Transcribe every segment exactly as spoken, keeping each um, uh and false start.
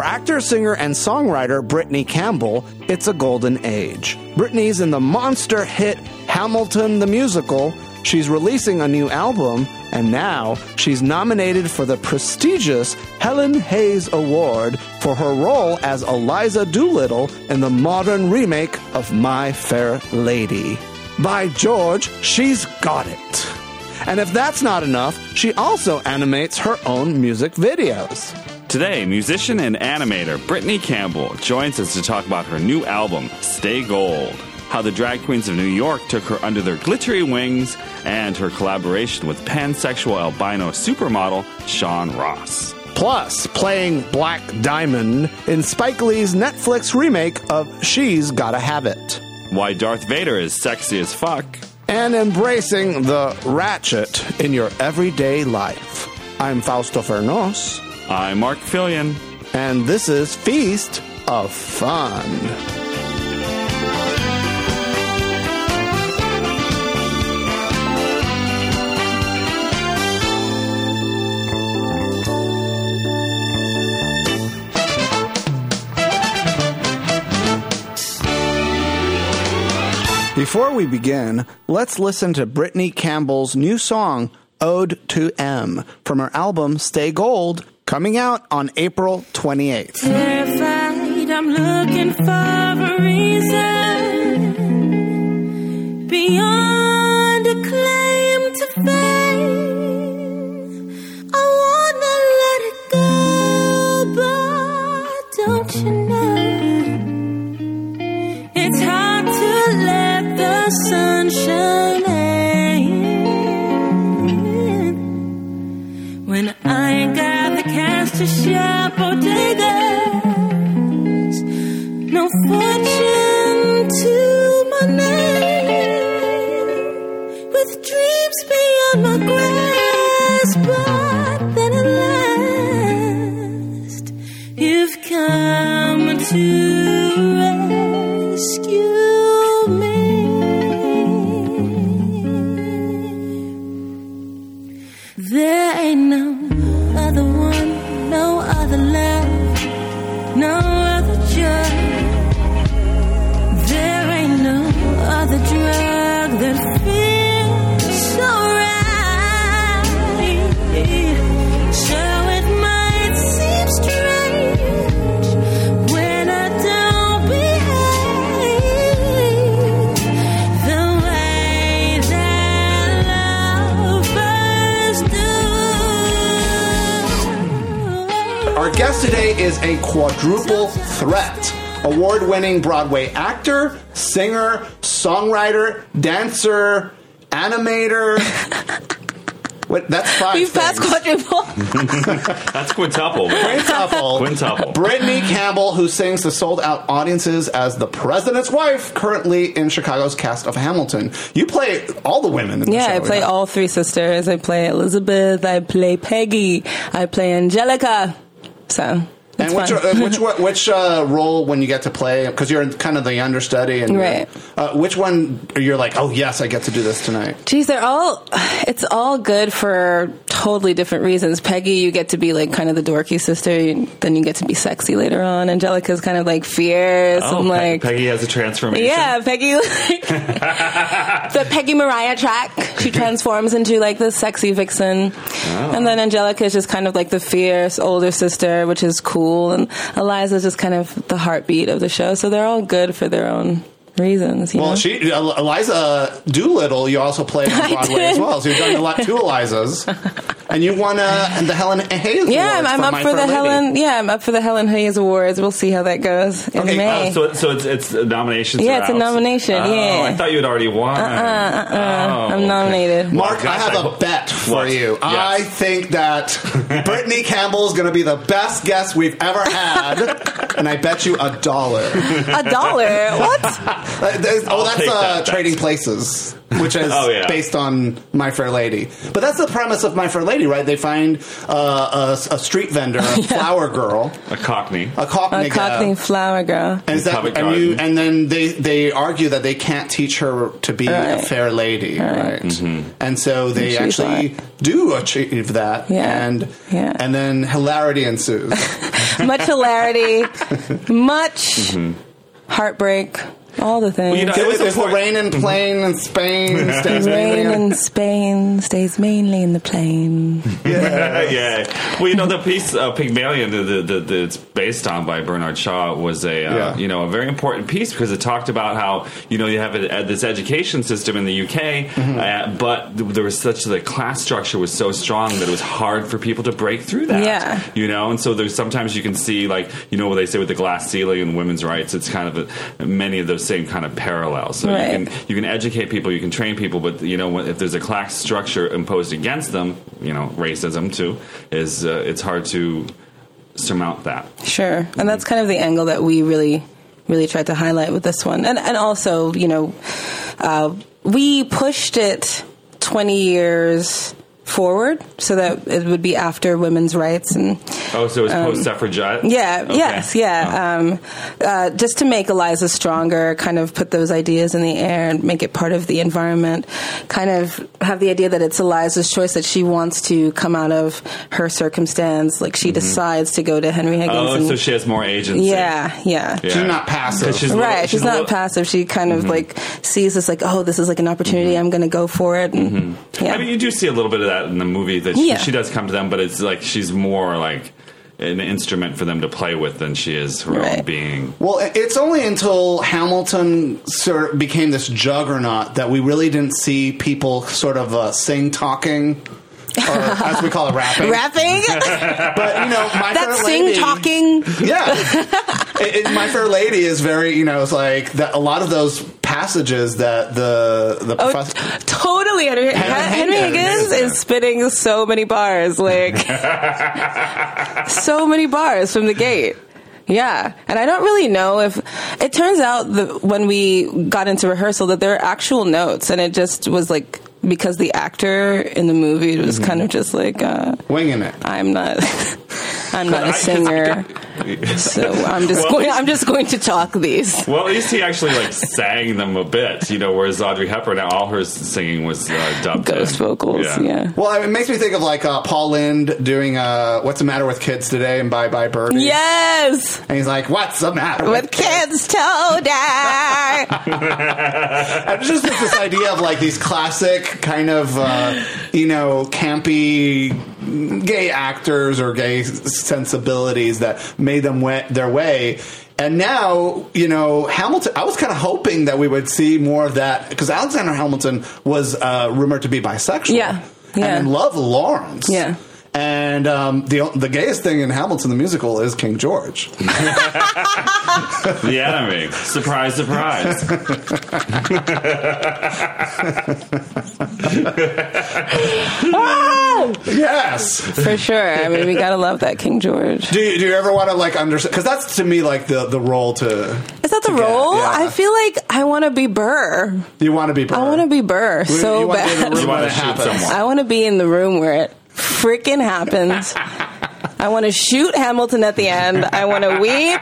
actor, singer, and songwriter Brittany Campbell, it's a golden age. Brittany's in the monster hit Hamilton the Musical. She's releasing a new album, and now she's nominated for the prestigious Helen Hayes Award for her role as Eliza Doolittle in the modern remake of My Fair Lady. By George, she's got it. And if that's not enough, she also animates her own music videos. Today, musician and animator Brittany Campbell joins us to talk about her new album, Stay Gold, how the drag queens of New York took her under their glittery wings, and her collaboration with pansexual albino supermodel Sean Ross. Plus, playing Black Diamond in Spike Lee's Netflix remake of She's Gotta Have It. Why Darth Vader is sexy as fuck. And embracing the ratchet in your everyday life. I'm Fausto Fernos. I'm Mark Fillion. And this is Feast of Fun. Before we begin, let's listen to Brittany Campbell's new song, Ode to M, from her album Stay Gold, coming out on April twenty-eighth. Terrified, I'm looking for a reason beyond a claim to fame. I wanna let it go, but don't you know it's hard to let the sun shine in when I ain't got the cash to shop bodegas, no fortune to my name, with dreams beyond my grasp, but then at last you've come to rescue me. There ain't no other one, no other love, no other joy. There ain't no other drug that feels so right. So it might seem strange when I don't behave the way that lovers do. Our guest today is a quadruple threat. Award-winning Broadway actor, singer, songwriter, dancer, animator. What? That's five We've passed things. quadruple. That's quintuple. Quintuple. Quintuple. Brittany Campbell, who sings to sold-out audiences as the President's Wife, currently in Chicago's cast of Hamilton. You play all the women in the Yeah, show. I play yeah? all three sisters. I play Elizabeth. I play Peggy. I play Angelica. So it's And which fun. uh, which one- which uh, role when you get to play, because you're kind of the understudy, and Right. uh, which one you're like, oh yes, I get to do this tonight. Geez, they're all, it's all good for totally different reasons. Peggy, you get to be like kind of the dorky sister, you, then you get to be sexy later on. Angelica's kind of like fierce. Oh, and Pe- like, Peggy has a transformation. yeah, Peggy, like, the Peggy Mariah track, she transforms into like the sexy vixen. Oh. And then Angelica is just kind of like the fierce older sister, which is cool. And Eliza's just kind of the heartbeat of the show. So they're all good for their own reasons. You Well, know? she uh, Eliza Doolittle, you also played on I Broadway did. as well, so you've done a lot two Elizas, and you won uh, the Helen Hayes. Yeah, Awards I'm, I'm for up My for Fair the Lady. Helen. Yeah, I'm up for the Helen Hayes Awards. We'll see how that goes in Okay, May. Oh, so, so it's it's nominations. Yeah, are it's a out. nomination, Oh, yeah. I thought you had already won. Uh, uh, uh, Oh, I'm nominated. okay. Mark, Well, I have gosh, a hope- bet for What? you. Yes. I think that Brittany Campbell is going to be the best guest we've ever had, and I bet you a dollar. A dollar? What? Uh, there's- oh, I'll that's take uh, that. Trading Places, which is Oh, yeah. based on My Fair Lady. But that's the premise of My Fair Lady, right? They find uh, a, a street vendor, a flower girl, A Cockney. a cockney, A Cockney flower girl. and, is that, Covent and, you, Garden. and then they, they argue that they can't teach her to be a Right. fair lady, right? Mm-hmm. And so they She's actually like- do achieve that, Yeah. and Yeah. and then hilarity ensues. much hilarity, much heartbreak, all the things. Well, you know, It was It's the important- rain in plane in Spain. Stays Rain mainly in Spain stays mainly in the plain. yeah. Well, you know, the piece uh, Pygmalion that the, the, the, it's based on by Bernard Shaw was a uh, Yeah. you know a very important piece because it talked about how you know you have a, a, this education system in the U K, Mm-hmm. uh, but th- there was such the class structure was so strong that it was hard for people to break through that. Yeah. You know, and so there's sometimes you can see like you know what they say with the glass ceiling and women's rights. It's kind of a, many of those same kind of parallels. So Right. you can you can educate people, you can train people, but you know if there's a class structure imposed against them, you know racism too is uh, it's hard to surmount that. Sure. And that's kind of the angle that we really, really tried to highlight with this one. And, and also, you know, uh, we pushed it twenty years forward so that it would be after women's rights and Oh, so it's post suffragette. yeah, Okay. yes, yeah. Um, uh, just to make Eliza stronger, kind of put those ideas in the air and make it part of the environment. Kind of have the idea that it's Eliza's choice that she wants to come out of her circumstance. Like she decides to go to Henry Higgins. Oh, and, so she has more agency. yeah, yeah. Yeah. She's not passive. 'Cause she's a little- Right, she's, a not little- passive. She kind of like sees this like, oh, this is like an opportunity. I'm going to go for it. And, yeah. I mean, you do see a little bit of that in the movie that she, Yeah. she does come to them, but it's like she's more like an instrument for them to play with than she is her own Right. being. Well, it's only until Hamilton sort of became this juggernaut that we really didn't see people sort of uh, sing talking, or as we call it, rapping. Rapping? But you know, my That Fair sing Lady, talking. yeah, it, it, My Fair Lady is very, you know, it's like that. A lot of those passages that the the Oh, professor. t- totally. Henry, Henry Higgins. Higgins is spitting so many bars, like so many bars from the gate. Yeah, and I don't really know if it turns out that when we got into rehearsal that there are actual notes, and it just was like because the actor in the movie was kind of just like, uh, Winging it. I'm not, I'm not I- a 'cause singer, so I'm just Well, going, he's- I'm just going to talk these. Well, at least he actually like sang them a bit, you know. Whereas Audrey Hepburn, all her singing was uh, dubbed Ghost in. vocals, yeah. Well, it makes me think of like uh, Paul Lynde doing uh, "What's the Matter with Kids Today" and "Bye Bye Birdie." Yes, and he's like, "What's the matter with, with kids to die. And it's just like this idea of like these classic kind of uh, you know campy gay actors or gay sensibilities that made them went their way. And now, you know, Hamilton, I was kind of hoping that we would see more of that because Alexander Hamilton was uh, rumored to be bisexual. Yeah, yeah. And loved Lawrence. Yeah. And um, the the gayest thing in Hamilton the musical is King George. The enemy. Surprise, surprise. Yes. For sure. I mean, we gotta love that King George. Do you, do you ever want to like understand? Because that's to me like the, the role to. Is that the to get, role? yeah. I feel like I want to be Burr. You want to be. Burr. I want to be Burr You- so you wanna be in the bad. room You when wanna it shoot happens. someone. I want to be in the room where it freaking happens. I want to shoot Hamilton at the end. I want to weep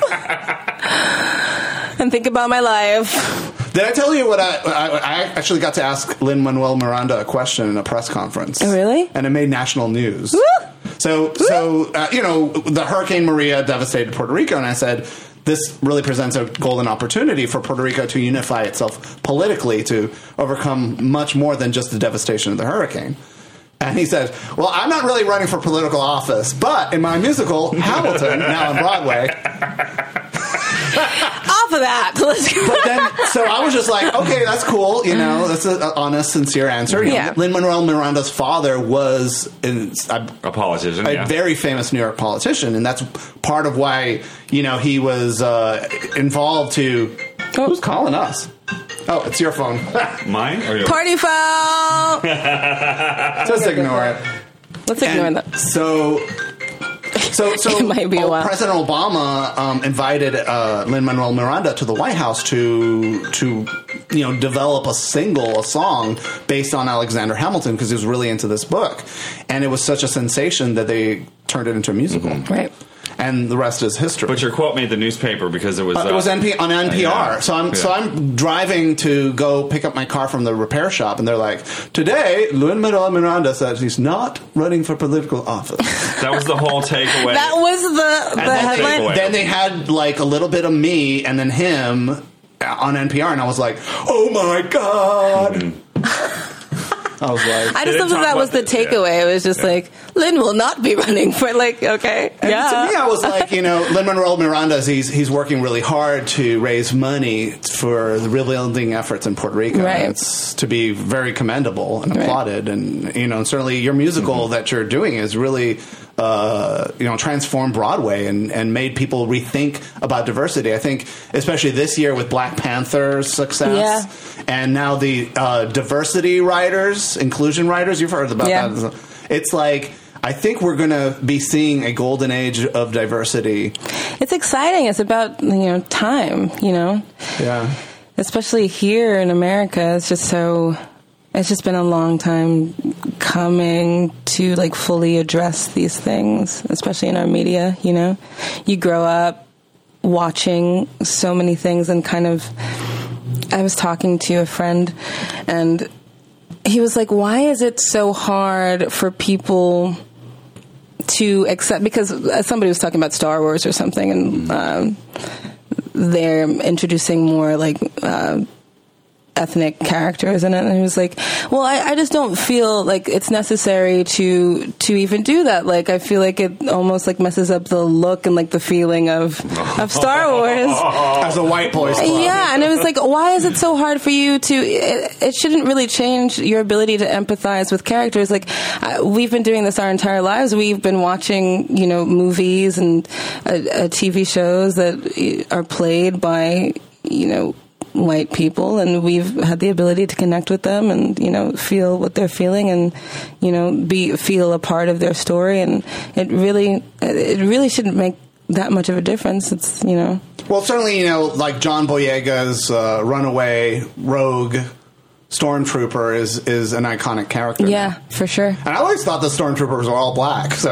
and think about my life. Did I tell you what I, I I actually got to ask Lin-Manuel Miranda a question in a press conference? Oh, really? And it made national news. Woo! So so uh, you know the Hurricane Maria devastated Puerto Rico, and I said this really presents a golden opportunity for Puerto Rico to unify itself politically to overcome much more than just the devastation of the hurricane. And he said, well, I'm not really running for political office, but in my musical, Hamilton, now on Broadway. Off of that. Let's go. But then, so I was just like, okay, that's cool. You know, that's an honest, sincere answer. You know, Yeah. Lin-Manuel Miranda's father was in, a, A politician, a yeah. very famous New York politician, and that's part of why, you know, he was uh, involved to... Who's calling us? Oh, it's your phone. Mine or yours? Party foul. Just ignore it. Let's ignore And that. So... So, so It might be a uh, while. President Obama um, invited uh, Lin-Manuel Miranda to the White House to to you know develop a single, a song based on Alexander Hamilton because he was really into this book, and it was such a sensation that they turned it into a musical. Mm-hmm. Right. and the rest is history. But your quote made the newspaper because it was Uh, it was uh, N P- on N P R. yeah. So I'm Yeah. so I'm driving to go pick up my car from the repair shop, and they're like, "Today, Lin-Manuel Miranda says he's not running for political office." That was the whole takeaway. That was the, the And then headline. takeaway. Then they had like a little bit of me and then him on N P R, and I was like, "Oh my god!" Mm-hmm. I was like, I They just didn't thought that talk was the about this, takeaway. It was just like, Lynn will not be running for, like, okay. And yeah. to me, I was like, you know, Lin-Manuel Miranda, he's he's working really hard to raise money for the rebuilding efforts in Puerto Rico. Right. It's to be very commendable and Right. applauded. And, you know, and certainly your musical Mm-hmm. that you're doing is really, uh, you know, transformed Broadway and, and made people rethink about diversity. I think, especially this year with Black Panther's success and now the uh, diversity writers, inclusion writers, you've heard about Yeah. that. It's like, I think we're going to be seeing a golden age of diversity. It's exciting. It's about, you know, time, you know, Yeah. especially here in America. It's just so, it's just been a long time coming to, like, fully address these things, especially in our media, you know. You grow up watching so many things and kind of, I was talking to a friend and he was like, why is it so hard for people to accept, because somebody was talking about Star Wars or something, and um, they're introducing more like uh, ethnic characters in it, and he was like, well, I, I just don't feel like it's necessary to to even do that. Like, I feel like it almost like messes up the look and like the feeling of of Star Wars. As a white boys club. Yeah, and it was like, why is it so hard for you to? It, it shouldn't really change your ability to empathize with characters. Like, uh, we've been doing this our entire lives. We've been watching, you know, movies and uh, uh, T V shows that are played by, you know, white people, and we've had the ability to connect with them and, you know, feel what they're feeling and, you know, be feel a part of their story. And it really, it really shouldn't make that much of a difference. It's, you know. Well, certainly, you know, like John Boyega's uh, runaway rogue stormtrooper is is an iconic character. Yeah, for sure. And I always thought the stormtroopers were all black. So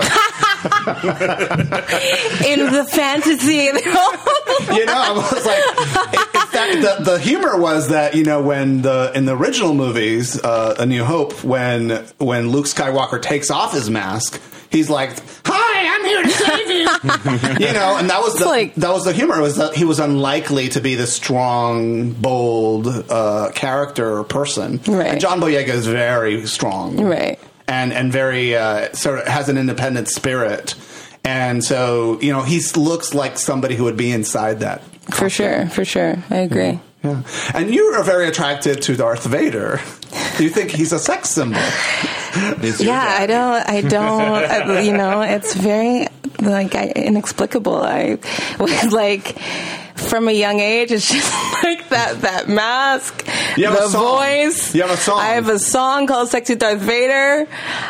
In the fantasy, they're all- you know, I was like, in fact, the, the humor was that, you know, when the in the original movies, uh, A New Hope, when when Luke Skywalker takes off his mask, he's like, "Hi, I'm here to save you." You know, and that was the like- that was the humor, was that he was unlikely to be the strong, bold uh, character or person. Right. And John Boyega is very strong, Right. and and very uh, sort of has an independent spirit. And so, you know, he looks like somebody who would be inside that. For sure, for sure. I agree. Yeah. And you are very attracted to Darth Vader. You think he's a sex symbol. Is your Yeah, I daddy. don't, I don't, I- you know, it's very, like, I, inexplicable. I was like, from a young age, it's just like that, that mask, You have the a song. voice. You have a song. I have a song called Sexy Darth Vader.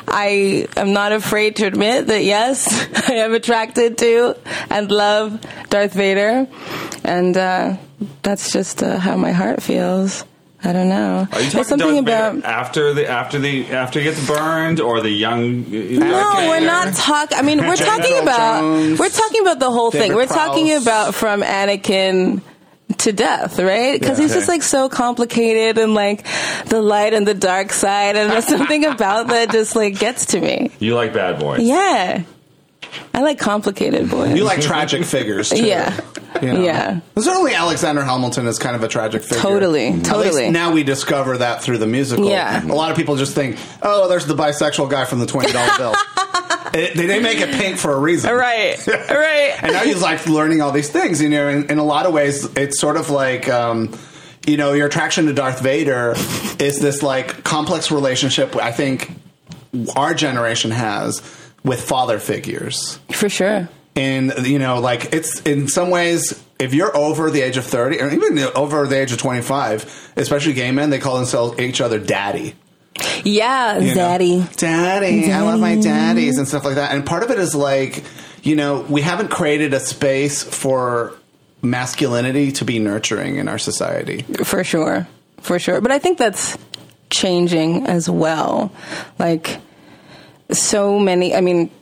I am not afraid to admit that, yes, I am attracted to and love Darth Vader. And uh, that's just uh, how my heart feels. I don't know. Are you There's talking something Darth Vader about. after the after the after he gets burned, or the young? No, we're not talking. I mean, we're talking General about Jones, we're talking about the whole thing. David We're talking Prowse. about from Anakin to death, right? Because Yeah. he's just like so complicated and like the light and the dark side, and there's something about that just like gets to me. You like bad boys? Yeah, I like complicated boys. You like tragic figures, too. Yeah. You know? Yeah. Certainly Alexander Hamilton is kind of a tragic figure. Totally, At least totally. now we discover that through the musical. Yeah. A lot of people just think, oh, there's the bisexual guy from the twenty dollar bill. It, they, they make it pink for a reason. Right, right. And now he's like learning all these things. You know, in, in a lot of ways, it's sort of like, um, you know, your attraction to Darth Vader is this like complex relationship I think our generation has with father figures. For sure. And, you know, like, it's in some ways, if you're over the age of thirty, or even over the age of twenty-five, especially gay men, they call themselves each other daddy. Yeah, You know? Zaddy. Daddy, I love my daddies and stuff like that. And part of it is like, you know, we haven't created a space for masculinity to be nurturing in our society. For sure. For sure. But I think that's changing as well. Like, so many, I mean,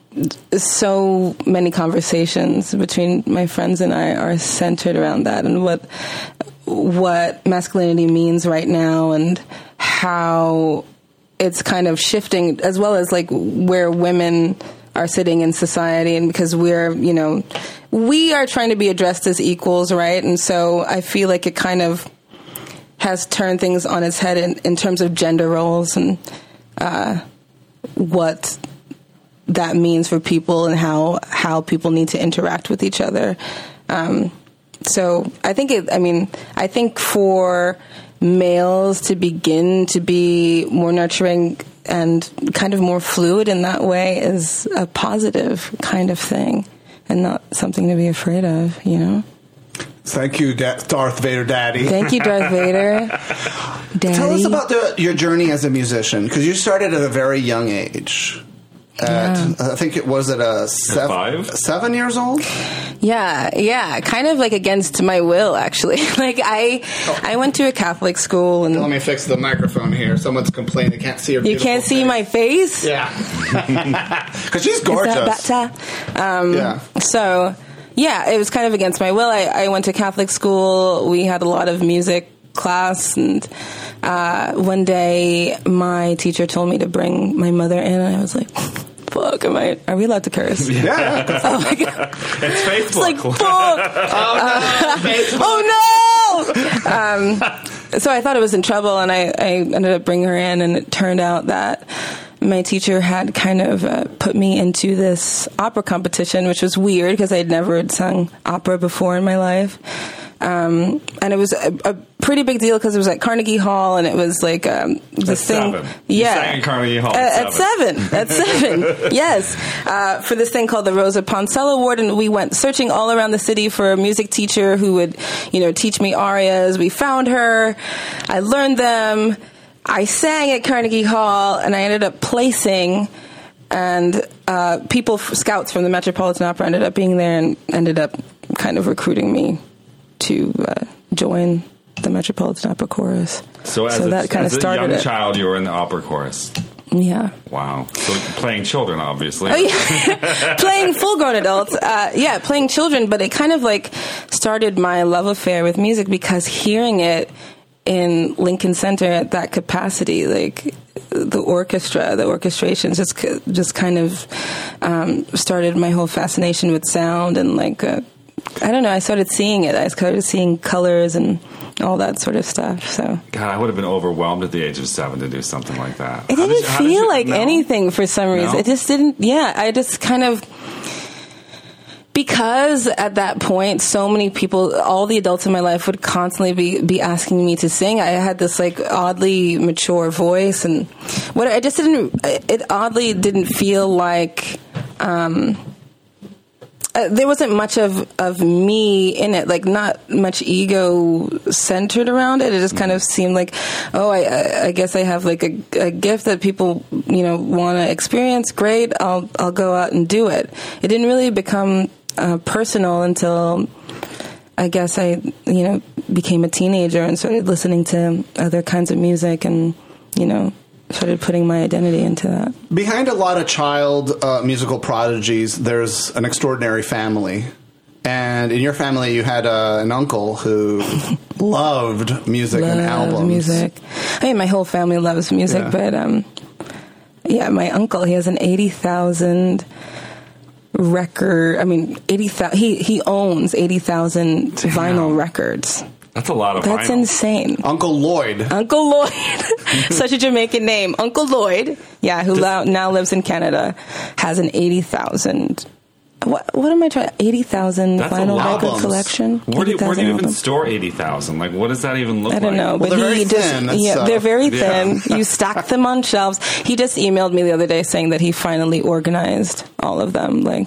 so many conversations between my friends and I are centered around that, and what what masculinity means right now, and how it's kind of shifting, as well as like where women are sitting in society, and because we're, you know, we are trying to be addressed as equals, right? And so I feel like it kind of has turned things on its head in, in terms of gender roles and uh, what that means for people and how how people need to interact with each other. Um, so I think it, I mean, I think for males to begin to be more nurturing and kind of more fluid in that way is a positive kind of thing and not something to be afraid of, you know? Thank you, Da- Darth Vader Daddy. Thank you, Darth Vader. Daddy. Tell us about the, your journey as a musician, because you started at a very young age. At, Yeah. I think it was at a seven, five? seven years old. Yeah, yeah, kind of like against my will, actually. Like I, I went to a Catholic school, and Let me fix the microphone here. Someone's complaining they can't see her. you can't see my face. Yeah, because she's Is gorgeous. that better? Um, Yeah. So, yeah, it was kind of against my will. I, I went to Catholic school. We had a lot of music class, and uh, one day my teacher told me to bring my mother in, and I was like, fuck, am I, are we allowed to curse? Yeah. Oh my God. It's Facebook. It's like, fuck. Oh no! Um, so I thought I was in trouble, and I, I ended up bringing her in, and it turned out that my teacher had kind of uh, put me into this opera competition, which was weird because I'd never sung opera before in my life. Um, and it was a, a pretty big deal because it was at Carnegie Hall, and it was like um, this At thing. seven. You Yeah, sang at Carnegie Hall Uh, at at seven. At seven, yes, uh, for this thing called the Rosa Poncel Award, and we went searching all around the city for a music teacher who would, you know, teach me arias. We found her. I learned them. I sang at Carnegie Hall, and I ended up placing. And uh, people, scouts from the Metropolitan Opera, ended up being there and ended up kind of recruiting me to uh, join the Metropolitan Opera Chorus. So as, so a, that kind of as a started young it. child, you were in the opera chorus. Yeah. Wow. So playing children, obviously. Oh, yeah. Playing full-grown adults. Uh, yeah, playing children, but it kind of like started my love affair with music because hearing it in Lincoln Center at that capacity, like the orchestra, the orchestrations, just just kind of um, started my whole fascination with sound and like. Uh, I don't know. I started seeing it. I started seeing colors and all that sort of stuff. So God, I would have been overwhelmed at the age of seven to do something like that. it How didn't did you- how did feel you- like no? anything for some reason. No? It just didn't. Yeah, I just kind of. Because at that point, so many people, all the adults in my life would constantly be, be asking me to sing. I had this like oddly mature voice, and what I just didn't, it oddly didn't feel like, um, uh, there wasn't much of, of me in it, like not much ego centered around it. It just kind of seemed like, oh, I, I- I guess I have like a, a gift that people, you know, want to experience. Great. I'll, I'll go out and do it. It didn't really become uh, personal until I guess I, you know, became a teenager and started listening to other kinds of music and, you know, started putting my identity into that. Behind a lot of child uh, musical prodigies, there's an extraordinary family. And in your family, you had uh, an uncle who loved music and Love albums. music. I mean, my whole family loves music, Yeah. but um, yeah, my uncle, he has an eighty thousand record. I mean, eighty thousand. He he owns eighty thousand vinyl records. That's a lot of That's vinyl. insane. Uncle Lloyd. Uncle Lloyd, such a Jamaican name. Uncle Lloyd, yeah, who lo- now lives in Canada, has an eighty thousand. What what am I trying? Eighty thousand That's a vinyl lot. record Albums. collection. Where do, you, where do you eighty thousand even albums. store eighty thousand? Like, what does that even look I don't like? know, Well, but they're he very just thin, that's, yeah, uh, they're very Yeah. thin. You stack them on shelves. He just emailed me the other day saying that he finally organized all of them. Like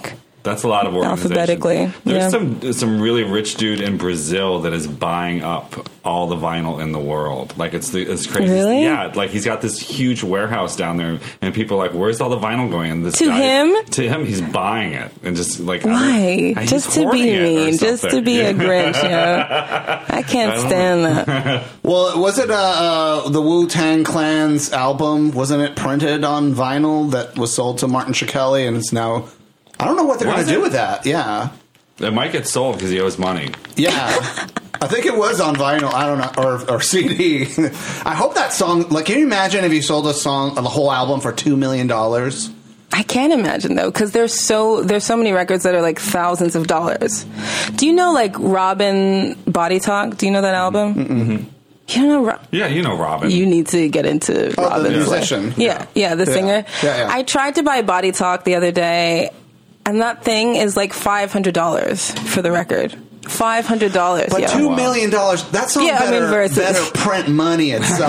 That's a lot of organization. Alphabetically, There's yeah. some some really rich dude in Brazil that is buying up all the vinyl in the world. Like it's the, it's crazy. Really? Yeah, like he's got this huge warehouse down there, and people are like, "Where's all the vinyl going?" And this To guy, him? to him, he's buying it and just like Why? he's Just to be hoarding it or mean, just to something. be a Grinch. You know? I can't stand that. Well, was it uh, uh, the Wu-Tang Clan's album? Wasn't it printed on vinyl that was sold to Martin Shkreli, and it's now... I don't know what they're going Was to do it? with that. Yeah. It might get sold because he owes money. Yeah. I think it was on vinyl. I don't know. Or, or C D. I hope that song... Like, can you imagine if you sold a song, the whole album for two million dollars? I can't imagine though, because there's so there's so many records that are like thousands of dollars. Do you know like Robin Body Talk? Do you know that album? Mm-hmm. You don't know? Ro- Yeah, you know Robin. You need to get into Oh, the Robin's musician. life. Yeah, yeah, the Yeah. singer. Yeah, yeah. I tried to buy Body Talk the other day, and that thing is like five hundred dollars for the record. Five hundred dollars. But yeah. two million dollars, that song Yeah, I better, mean, versus- better print money itself.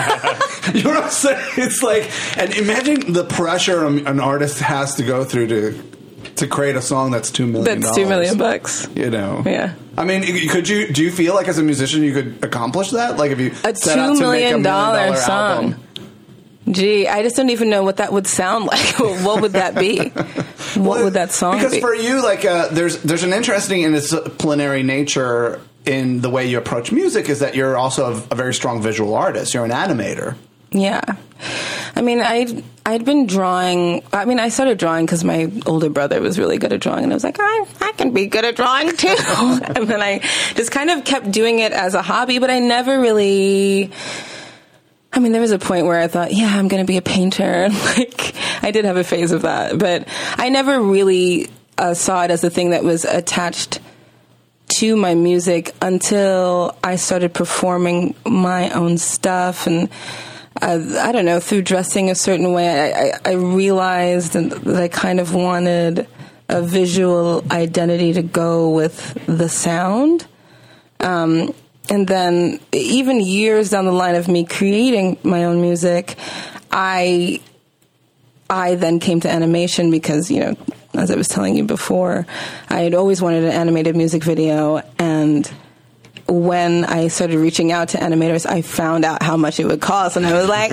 You know what I'm saying? It's like, and imagine the pressure an artist has to go through to to create a song that's two million dollars. That's two million bucks. You know? Yeah. I mean, could you, do you feel like as a musician you could accomplish that? Like if you A set out two to make a million million dollar dollar song. album? Gee, I just don't even know what that would sound like. What would that be? What Well, would that song because be? for you, like, uh, there's there's an interesting and disciplinary nature in the way you approach music. Is that you're also a, a very strong visual artist. You're an animator. Yeah. I mean, I'd, I'd been drawing. I mean, I started drawing because my older brother was really good at drawing. And I was like, I, I can be good at drawing too. And then I just kind of kept doing it as a hobby, but I never really... I mean, there was a point where I thought, yeah, I'm going to be a painter. Like, I did have a phase of that. But I never really uh, saw it as a thing that was attached to my music until I started performing my own stuff. And uh, I don't know, through dressing a certain way, I, I, I realized that I kind of wanted a visual identity to go with the sound. Um, and then even years down the line of me creating my own music, I I then came to animation because, you know, as I was telling you before, I had always wanted an animated music video, and when I started reaching out to animators, I found out how much it would cost, and I was like,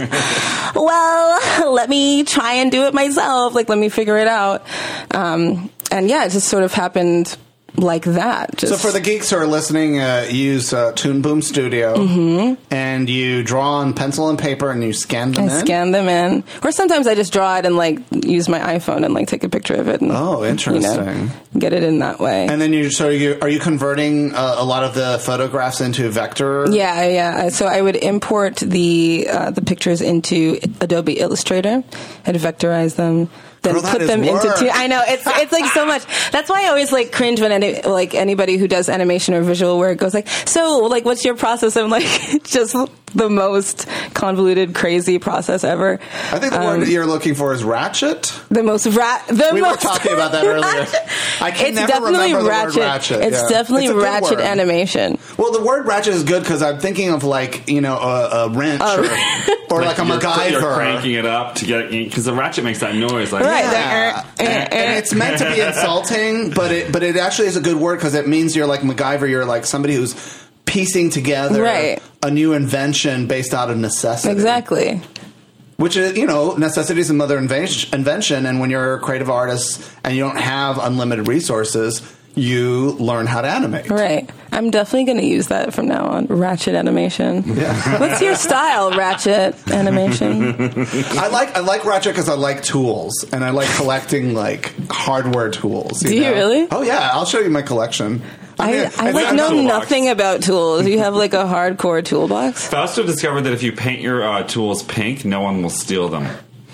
well, let me try and do it myself. Like, let me figure it out. Um, and yeah, it just sort of happened like that. Just, So for the geeks who are listening, uh, you use uh, Toon Boom Studio, Mm-hmm. and you draw on pencil and paper, and you scan them I in. scan them in, or sometimes I just draw it and like use my iPhone and like take a picture of it. And, Oh, interesting. You know, get it in that way. And then you so you are you converting uh, a lot of the photographs into vector? Yeah, yeah. So I would import the uh, the pictures into Adobe Illustrator and vectorize them. Then Girl, that put is them work. into. Two, I know it's it's like so much. That's why I always like cringe when any like anybody who does animation or visual work goes like, so like, what's your process? I'm like, just the most convoluted, crazy process ever. I think the Um, word you're looking for is ratchet. The most rat. The We were most talking about that earlier. ratchet. I can It's never definitely remember the ratchet. word ratchet. It's yeah. definitely It's a good ratchet word. animation. Well, the word ratchet is good because I'm thinking of like, you know, a, a wrench Oh. or, or like a you're, MacGyver. You're cranking it up to get because the ratchet makes that noise. Like, Right. Yeah. Like, uh, uh, and, and it's meant to be insulting, but it but it actually is a good word because it means you're like MacGyver. You're like somebody who's piecing together Right. a new invention based out of necessity. Exactly. Which is, you know, necessity is the mother inven- invention. And when you're a creative artist and you don't have unlimited resources, you learn how to animate. Right. I'm definitely going to use that from now on. Ratchet animation. Yeah. What's your style, Ratchet animation? I like I like Ratchet because I like tools and I like collecting like hardware tools. Do you know? really? Oh yeah, I'll show you my collection. I, mean, I it's like not know toolbox. nothing about tools. You have like a hardcore toolbox? Fausto discovered that if you paint your uh, tools pink, no one will steal them.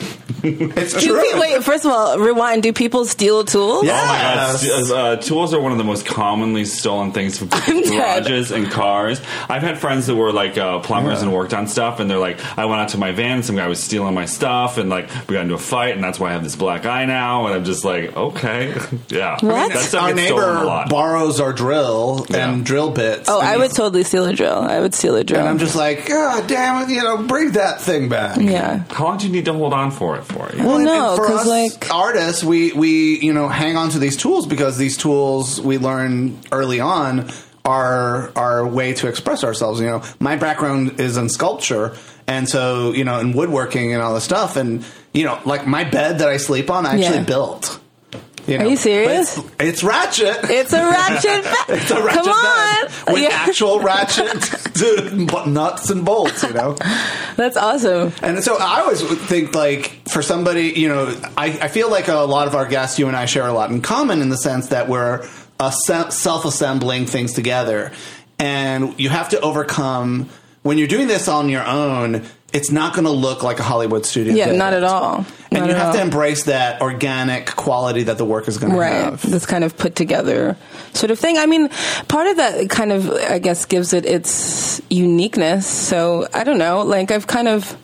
It's Do true. pe- wait, first of all, rewind. Do people steal tools? Yeah. Oh my god, Yes. st- uh, tools are one of the most commonly stolen things from people's dead. garages and cars. I've had friends that were like uh, plumbers Yeah. and worked on stuff, and they're like, I went out to my van, and some guy was stealing my stuff, and like we got into a fight, and that's why I have this black eye now. And I'm just like, okay, yeah, What? that stuff Our gets stolen a neighbor lot. borrows our drill Yeah. and drill bits. Oh, and I he- would totally steal a drill. I would steal a drill. And I'm just like, God damn it, you know, bring that thing back. yeah. How long do you need to hold on for it? for. You Well, know? and- no, and for 'cause, us like- artists, we we you know hang on to these tools because these tools we learn early on are are a way to express ourselves. You know, my background is in sculpture, and so you know, in woodworking and all this stuff, and you know, like my bed that I sleep on, I actually Yeah. built. You Are know, you serious? But It's, it's ratchet. It's a ratchet bed. It's a ratchet Come on. bed with Yeah. actual ratchet to bu- nuts and bolts. You know. That's awesome. And so I always would think, like, for somebody, you know, I, I feel like a lot of our guests, you and I share a lot in common in the sense that we're uh, se- self-assembling things together. And you have to overcome, when you're doing this on your own, it's not going to look like a Hollywood studio. Yeah, did not it. at all. And Not you at have all. to embrace that organic quality that the work is going to Right. have. This kind of put together sort of thing. I mean, part of that kind of, I guess, gives it its uniqueness. So I don't know, like I've kind of,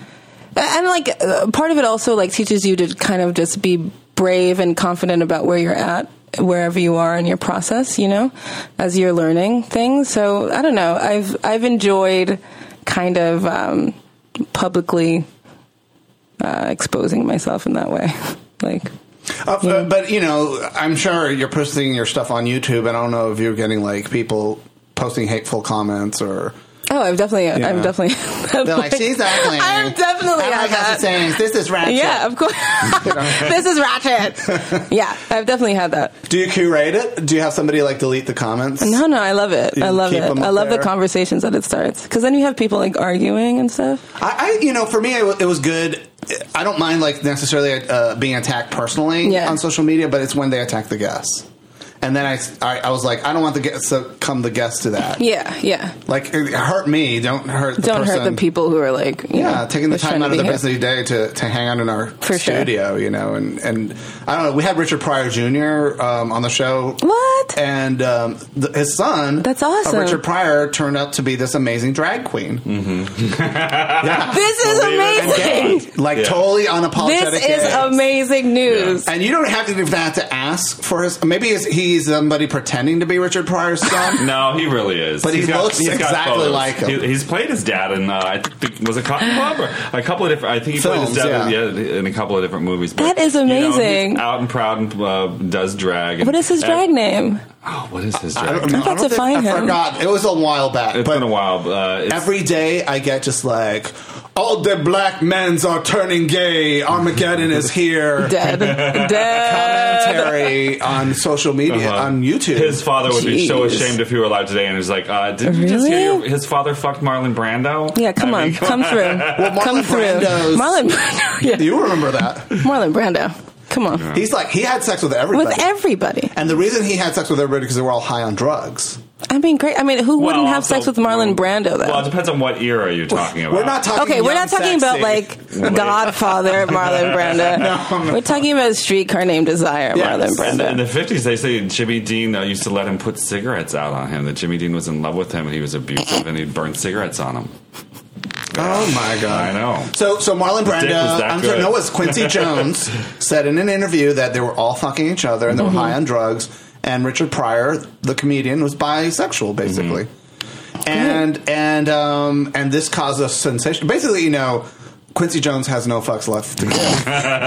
and like uh, part of it also like teaches you to kind of just be brave and confident about where you're at, wherever you are in your process, you know, as you're learning things. So I don't know. I've, I've enjoyed kind of, um, publicly, uh, exposing myself in that way. Like, Uh, but, but, you know, I'm sure you're posting your stuff on YouTube, and I don't know if you're getting, like, people posting hateful comments or... oh, I've definitely, Yeah. I've definitely. They're like, she's ugly. I've definitely I had like how that. she's saying, this is ratchet. Yeah, of course. This is ratchet. Yeah, I've definitely had that. Do you curate it? Do you have somebody, like, delete the comments? No, no, I love it. You I love keep it. them I up love there? the conversations that it starts because then you have people like arguing and stuff. I, I you know, for me, it, w- it was good. I don't mind, like, necessarily uh, being attacked personally Yeah. on social media, but it's when they attack the guests. And then I, I, I was like, I don't want the guests to come the guests to that. Yeah, yeah. Like, it hurt me. Don't hurt the Don't person. hurt the people who are like, you Yeah, know, taking the just trying time to out of be their hip. busy day to, to hang out in our For sure. studio, you know, and, and I don't know. We had Richard Pryor Junior Um, on the show. What? And um, th- his son, That's uh, awesome. Richard Pryor, turned out to be this amazing drag queen. Mm-hmm. yeah. This is Believe it or amazing. Like, Yeah. totally unapologetic. This is gay. amazing news. And you don't have to even have to ask for his. Maybe he's, he's somebody pretending to be Richard Pryor's son. No, he really is. But he He's got- looks he's got exactly photos. like him. He, he's played his dad in, uh, I think, was it Cotton Club? Or a couple of different, I think he played his Films, dad yeah. in, yeah, in a couple of different movies. But, That is you know, amazing. he's out and proud and uh, does drag. And, What is his drag and- name? Oh, what is his I drag don't name? know. I'm about I don't to think- find I him. forgot. It was a while back. It's but been a while. Uh, it's, every day I get just like, all the black men's are turning gay. Armageddon is here. Dead. Dead. Commentary on social media, Uh-huh. on YouTube. His father would be so Jeez. ashamed if he were alive today, and he's like, uh, "Did you just hear Really? your, his father fucked Marlon Brando?" Yeah, come I on, mean, come through, Marlon come through, Brando's- Marlon Brando. Yeah. You remember that? Marlon Brando. Come on, He's like, he had sex with everybody. with everybody. and the reason he had sex with everybody because they were all high on drugs. I mean, great. I mean, who Well, wouldn't have also- sex with Marlon Brando though? Well, it depends on what era you're talking about. We're not talking. Okay, we're young, not talking sexy. about like Godfather Marlon Brando. No, no. We're talking about Streetcar Named Desire Yes. Marlon Brando. In the fifties, they say Jimmy Dean uh, used to let him put cigarettes out on him. That Jimmy Dean was in love with him and he was abusive and he'd burn cigarettes on him. Oh my god! I know. So, so Marlon dick was Brando, that I'm good. sorry, no, it was Quincy Jones said in an interview that they were all fucking each other and they were Mm-hmm. high on drugs. And Richard Pryor, the comedian, was bisexual, basically. Mm-hmm. And and um, and this caused a sensation. Basically, you know, Quincy Jones has no fucks left to give.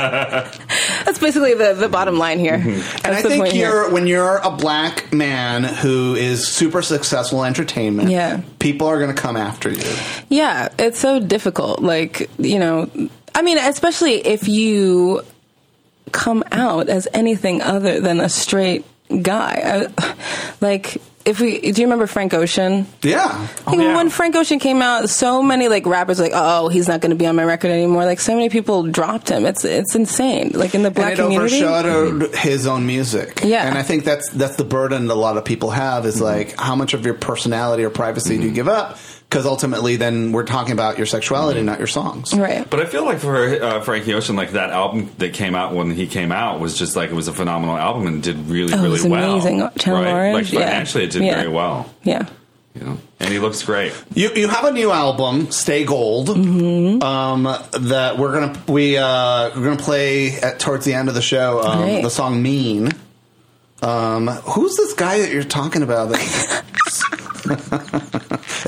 That's basically the, the bottom line here. And That's I the think point here. you're when you're a black man who is super successful in entertainment, Yeah. people are going to come after you. Yeah, it's so difficult. Like, you know, I mean, especially if you come out as anything other than a straight guy. I, like, if we, do you remember Frank Ocean? Yeah. Like, yeah. when Frank Ocean came out, so many like rappers were like, oh, he's not going to be on my record anymore. Like, so many people dropped him. It's it's insane. Like in the black and it community. overshadowed his own music. Yeah. And I think that's that's the burden that a lot of people have is like, how much of your personality or privacy do you give up? Because ultimately, then we're talking about your sexuality, not your songs. Right. But I feel like for uh, Frankie Ocean, like that album that came out when he came out was just like it was a phenomenal album and did really, Oh, it really was well. amazing. Channel right? Orange, Like yeah. financially, it did Yeah. very well. Yeah. You know, and he looks great. You you have a new album, Stay Gold. Mm-hmm. Um, that we're gonna we uh, we're gonna play at towards the end of the show. Um, Great. the song Mean. Um, who's this guy that you're talking about? That,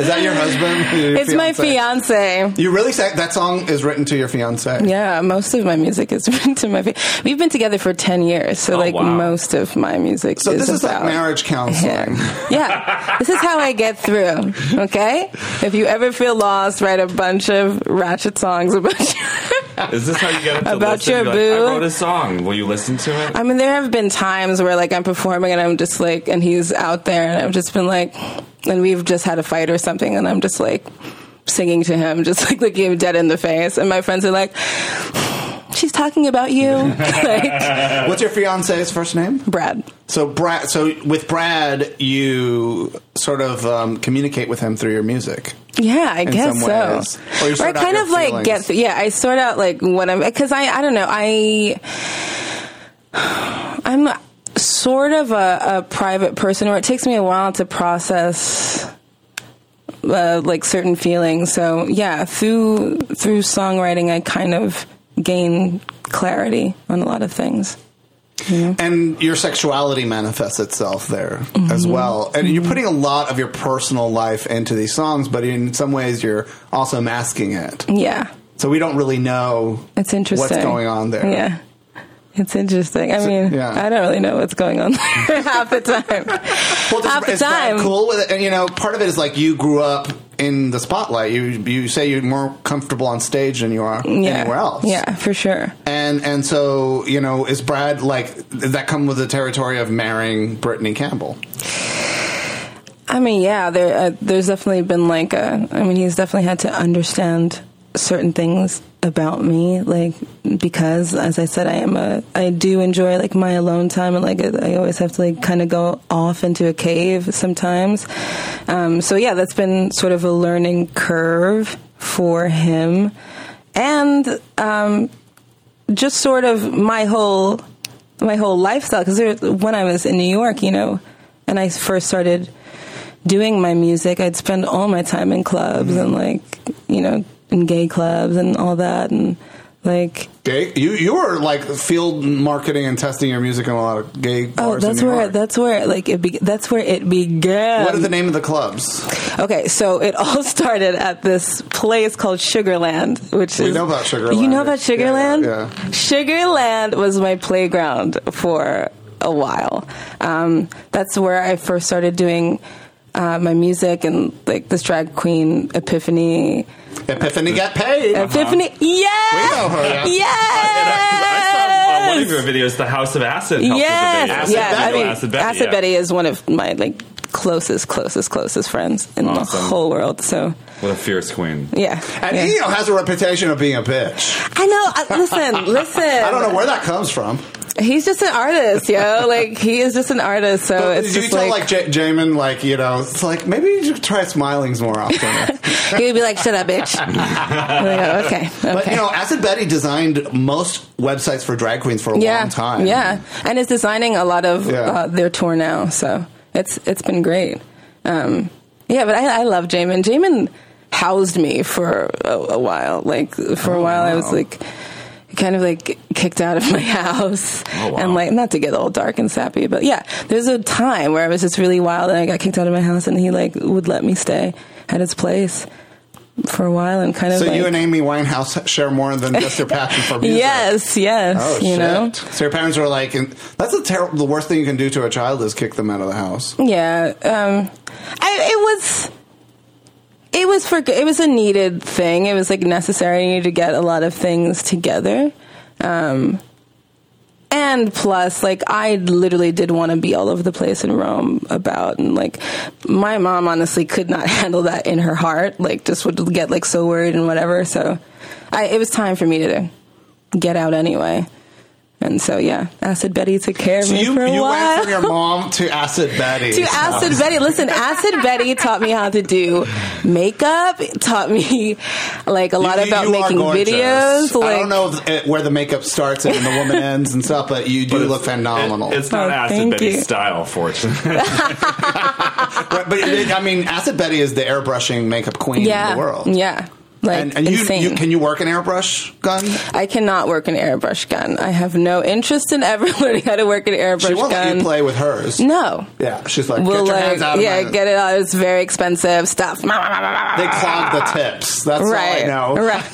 Is that your husband? Your It's my fiance. You really say that song is written to your fiance? Yeah, most of my music is written to my fiance. We've been together for ten years, so Oh, like wow. most of my music So is this is like about marriage counseling. him. Yeah, this is how I get through, okay? If you ever feel lost, write a bunch of ratchet songs about you. Is this how you get him to About listen? your You're boo? Like, I wrote a song. Will you listen to it? I mean, there have been times where like I'm performing and I'm just like, and he's out there and I've just been like, and we've just had a fight or something and I'm just like singing to him, just like looking him dead in the face. And my friends are like, she's talking about you. Like, What's your fiance's first name? Brad. So Brad. So with Brad, you sort of um, communicate with him through your music. Yeah, I In guess some so. ways. Or you sort I out kind your of like feelings. get, th- yeah, I sort out like what I'm, because I, I don't know, I, I'm sort of a, a private person where it takes me a while to process uh, like certain feelings. So yeah, through through songwriting, I kind of gain clarity on a lot of things. And your sexuality manifests itself there Mm-hmm. as well. And you're putting a lot of your personal life into these songs, but in some ways you're also masking it. Yeah, So we don't really know it's interesting. what's going on there. Yeah. It's interesting. I mean, yeah. I don't really know what's going on there half the time. Well, half the is Brad time. cool with it? And, you know, part of it is like you grew up in the spotlight. You you say you're more comfortable on stage than you are Yeah. anywhere else. Yeah, for sure. And and so, you know, is Brad like, does that come with the territory of marrying Brittany Campbell? I mean, yeah, there uh, there's definitely been like a, I mean, he's definitely had to understand certain things about me, like, because as I said, I am a, I do enjoy like my alone time, and like I always have to like kind of go off into a cave sometimes. Um, so yeah, that's been sort of a learning curve for him, and um, just sort of my whole my whole lifestyle. Because when I was in New York, you know, and I first started doing my music, I'd spend all my time in clubs and like, you know, in gay clubs and all that, and like, Gay? You you were like field marketing and testing your music in a lot of gay bars. oh, that's in New where York. that's where like it be, that's where it began. What are the name of the clubs? Okay, so it all started at this place called Sugarland, which We is know about Sugarland. You know about Sugarland? Yeah, yeah. Sugarland was my playground for a while. Um, that's where I first started doing uh, my music, and like this drag queen Epiphany. Epiphany got paid. Epiphany, yeah, We know her, yeah. yes. I saw on one of your videos, the House of Acid helped Yes, with the video. yeah. I mean, Acid Acid Betty, Betty, yeah. is one of my like closest, closest, closest friends in the Awesome. whole world. So What a fierce queen. yeah, And yeah. he, you know, has a reputation of being a bitch. I know. Uh, listen, listen. I don't know where that comes from. He's just an artist, yo. Like he is just an artist. So But it's did you just tell like, like J- Jamin, like, you know, it's like maybe you should try smilings more often. he would be like, "Shut up, bitch." I'm like, oh, okay, okay. But you know, Acid Betty designed most websites for drag queens for a yeah, long time. yeah, and is designing a lot of Yeah. uh, their tour now. So it's it's been great. Um, yeah, but I, I love Jamin. Jamin housed me for a, a while. Like for a while, I was wow. like kind of like kicked out of my house, Oh, wow. and like not to get all dark and sappy, but yeah, there's a time where I was just really wild, and I got kicked out of my house, and he like would let me stay at his place for a while, and kind of So like, you and Amy Winehouse share more than just your passion for music. yes, yes, Oh, you shit. know. So your parents were like, and that's the terrible. The worst thing you can do to a child is kick them out of the house. Yeah, um, I, it was, it was for, it was a needed thing. It was like necessary. You need to get a lot of things together, um, and plus, like I literally did want to be all over the place in Rome about, and like my mom honestly could not handle that in her heart. Like just would get like so worried and whatever. So, I it was time for me to get out anyway. And so, yeah, Acid Betty took care of So me you for a you while. went from your mom to Acid Betty. To Acid Betty. Listen, Acid Betty taught me how to do makeup. It taught me like a lot You- you- about you are making gorgeous. videos. Like, I don't know if, it, where the makeup starts and the woman ends and stuff, but you do But look it's- phenomenal. it- it's not Oh, Acid thank Betty's you. style, fortunately. Right, but it, I mean, Acid Betty is the airbrushing makeup queen yeah, in the world. yeah, Like, and and you, insane. you can you work an airbrush gun? I cannot work an airbrush gun. I have no interest in ever learning how to work an airbrush She won't gun. let you play with hers. No. Yeah, she's like, We'll get your like, hands out of yeah, my... get it out. It's very expensive stuff. They clog the tips. That's right. all I know. Right.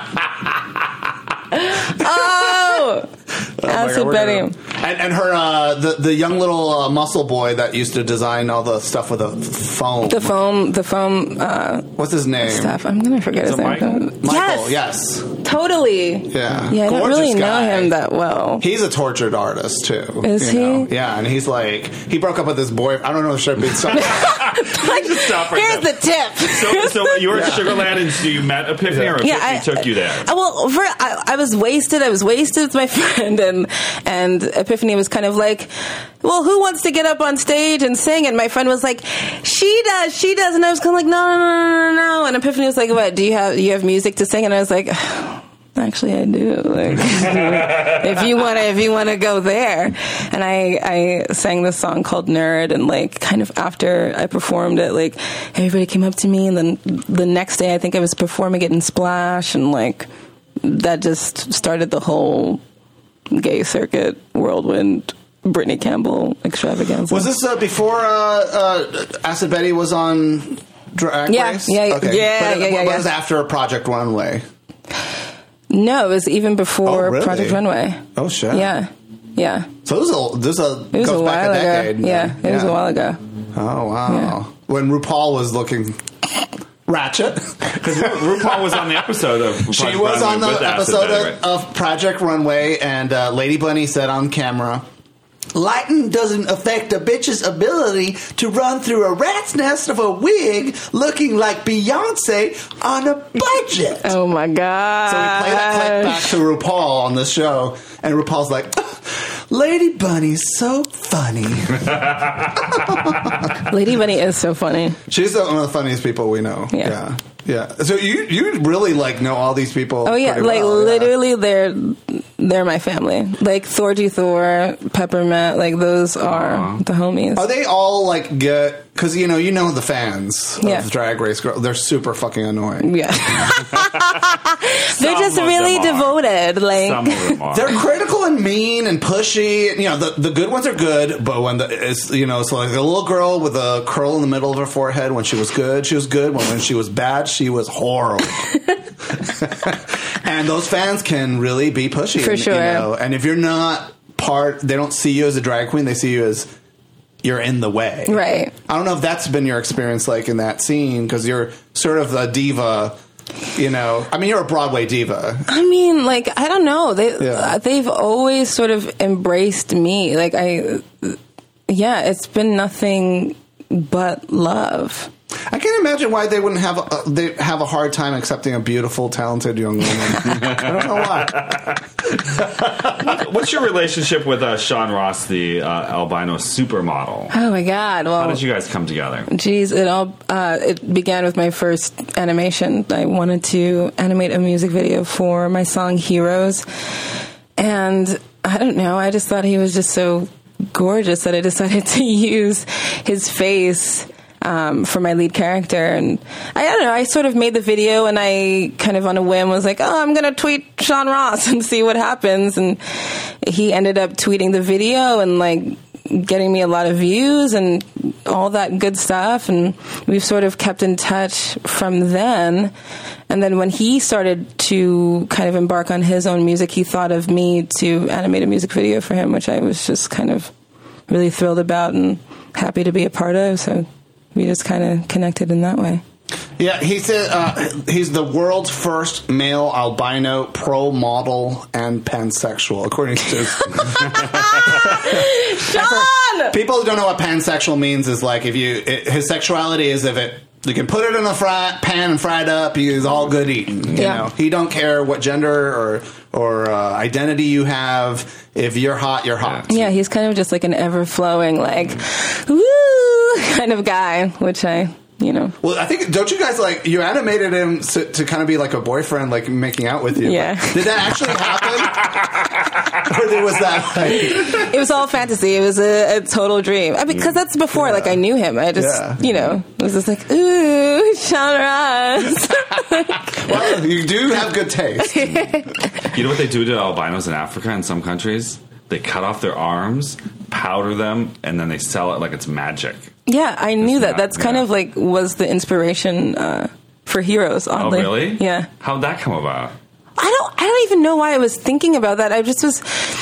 oh, Oh Acid God, Betty. gonna- And, and her, uh, the the young little uh, muscle boy that used to design all the stuff with the foam. The foam, the foam uh, What's his name? stuff. I'm gonna forget Is his it name. Michael? Michael. Yes, Yes. totally. Yeah. Yeah, I don't Gorgeous really know guy. him that well. He's a tortured artist too. Is you he? know? Yeah, and he's like, he broke up with his boy. I don't know if should be something. Like, Stop right here's there. the tip. So, so you were at Sugarland and so you met Epiphany, or Epiphany Yeah, I- took you there? Uh, Well, for, I, I was wasted. I was wasted with my friend, and and Epiphany was kind of like, "Well, who wants to get up on stage and sing?" And my friend was like, "She does, she does." And I was kind of like, "No, no, no, no, no." And Epiphany was like, "What? Do you have you have music to sing?" And I was like, "Actually, I do. Like, if you want to, if you want to go there." And I, I sang this song called "Nerd," and like, kind of after I performed it, like, everybody came up to me, and then the next day, I think I was performing it in Splash, and like, that just started the whole gay circuit whirlwind. Brittany Campbell extravaganza. Was this uh, before uh, uh, Acid Betty was on Drag Yeah, Race? yeah, okay. yeah, But it, yeah, yeah, it yeah. was after Project Runway. No, it was even before Oh, really? Project Runway. Oh shit! Yeah, yeah. So this is a this is a It was goes a back while a decade. ago. Yeah, it was a while ago. Oh wow! Yeah. When RuPaul was looking ratchet, Because RuPaul was on the episode of she Project was Runway on the with Acid episode Betty, of, right? of Project Runway, and uh, Lady Bunny said on camera, "Lighting doesn't affect a bitch's ability to run through a rat's nest of a wig looking like Beyonce on a budget." Oh my god! So we play that clip back to RuPaul on the show, and RuPaul's like, "Oh, Lady Bunny's so funny." Lady Bunny is so funny. She's the, one of the funniest people we know. Yeah. yeah, yeah. So you you really like know all these people? Oh yeah, pretty like well, yeah. literally, they're they're my family. Like Thorgy Thor, Peppermint, like those are the homies. Are they all like get? Because you know you know the fans Yeah. of Drag Race Girl. They're super fucking annoying. Yeah, they're just Some of really them are. devoted. Like Some of them are. They're critical and mean and pushy. You know, the, the good ones are good, but when the it's you know, so like a little girl with a curl in the middle of her forehead, when she was good, she was good. When when she was bad, she was horrible. And those fans can really be pushy, For and, sure. You know, and if you're not part, they don't see you as a drag queen. They see you as you're in the way. Right. I don't know if that's been your experience, like in that scene, because you're sort of a diva. You know, I mean, you're a Broadway diva. I mean, like I don't know. They Yeah. uh, they've always sort of embraced me. Like I, yeah, it's been nothing but love. I can't imagine why they wouldn't have a, they have a hard time accepting a beautiful, talented young woman. I don't know why. What's your relationship with uh, Sean Ross, the uh, albino supermodel? Oh my god! Well, How did you guys come together? Geez, it all uh, it began with my first animation. I wanted to animate a music video for my song "Heroes," and I don't know. I just thought he was just so gorgeous that I decided to use his face um, for my lead character. And I, I don't know. I sort of made the video, and I kind of on a whim was like, "Oh, I'm gonna tweet Sean Ross and see what happens." And he ended up tweeting the video and like getting me a lot of views and all that good stuff, and we've sort of kept in touch from then. And then when he started to kind of embark on his own music, he thought of me to animate a music video for him, which I was just kind of really thrilled about and happy to be a part of. So we just kind of connected in that way. Yeah, he said uh, he's the world's first male albino pro model and pansexual, according to Sean! people who don't know what pansexual means. Is like if you it, his sexuality is if it you can put it in a fry, pan and fry it up. He's all good eating. You Yeah. know, he don't care what gender or or uh, identity you have. If you're hot, you're hot. Yeah, he's kind of just like an ever-flowing, like, woo kind of guy, which I, you you know. Well, I think, don't you guys, like, you animated him to, to kind of be like a boyfriend, like making out with you. Yeah. Did that actually happen? Or was that like... It was all fantasy. It was a, a total dream. I mean, because that's before, Yeah. like, I knew him. I just, Yeah. you know, it was just like, ooh, Sean Ross. Well, you do have good taste. You know what they do to albinos in Africa in some countries? They cut off their arms, powder them, and then they sell it like it's magic. Yeah, I knew that. not- That's kind yeah. of like was the inspiration uh, for Heroes. Oh, Oddly. really? Yeah. How'd that come about? I don't. I don't even know why I was thinking about that. I just was.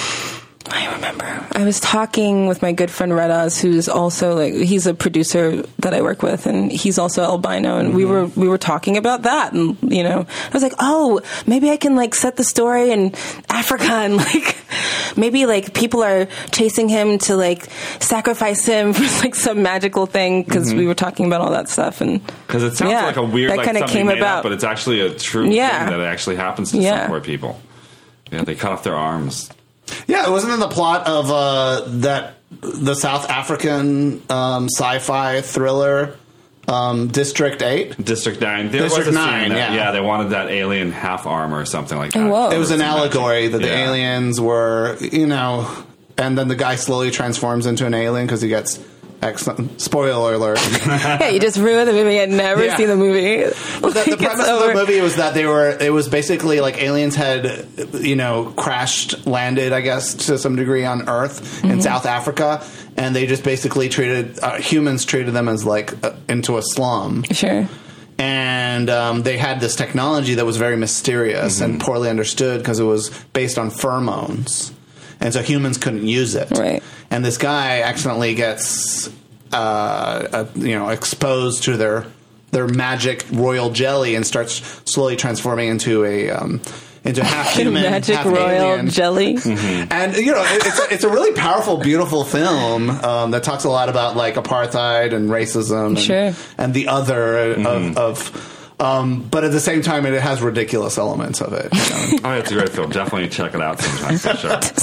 I remember I was talking with my good friend Redaz, who's also like he's a producer that I work with, and he's also albino, and mm-hmm. we were we were talking about that, and you know I was like, oh, maybe I can like set the story in Africa, and like maybe like people are chasing him to like sacrifice him for like some magical thing because mm-hmm. we were talking about all that stuff, and because it sounds yeah, like a weird that like kind of something came made about, up, but it's actually a true yeah. thing that actually happens to yeah. some poor people. Yeah, they cut off their arms. Yeah, it wasn't in the plot of uh, that the South African um, sci-fi thriller um, District eight? District nine. There District was a scene nine, that, yeah. yeah, they wanted that alien half arm or something like that. Oh, whoa. It was an Some magic. allegory that the Yeah. aliens were, you know, and then the guy slowly transforms into an alien because he gets... Excellent. Spoiler alert. yeah, you just ruined the movie. I'd never Yeah. seen the movie. But the, the Like, premise it's of the over. movie was that they were, it was basically like aliens had, you know, crashed, landed, I guess, to some degree on Earth Mm-hmm. in South Africa. And they just basically treated, uh, humans treated them as like uh, into a slum. Sure. And um, they had this technology that was very mysterious Mm-hmm. and poorly understood because it was based on pheromones. And so humans couldn't use it. Right. And this guy accidentally gets, uh, uh, you know, exposed to their their magic royal jelly and starts slowly transforming into a um, into half human, Magic half royal alien. jelly. And you know, it, it's a, it's a really powerful, beautiful film um, that talks a lot about like apartheid and racism, and, Sure. and the other of. of um, but at the same time, it has ridiculous elements of it. You know? Oh, it's a great film. Definitely check it out sometime for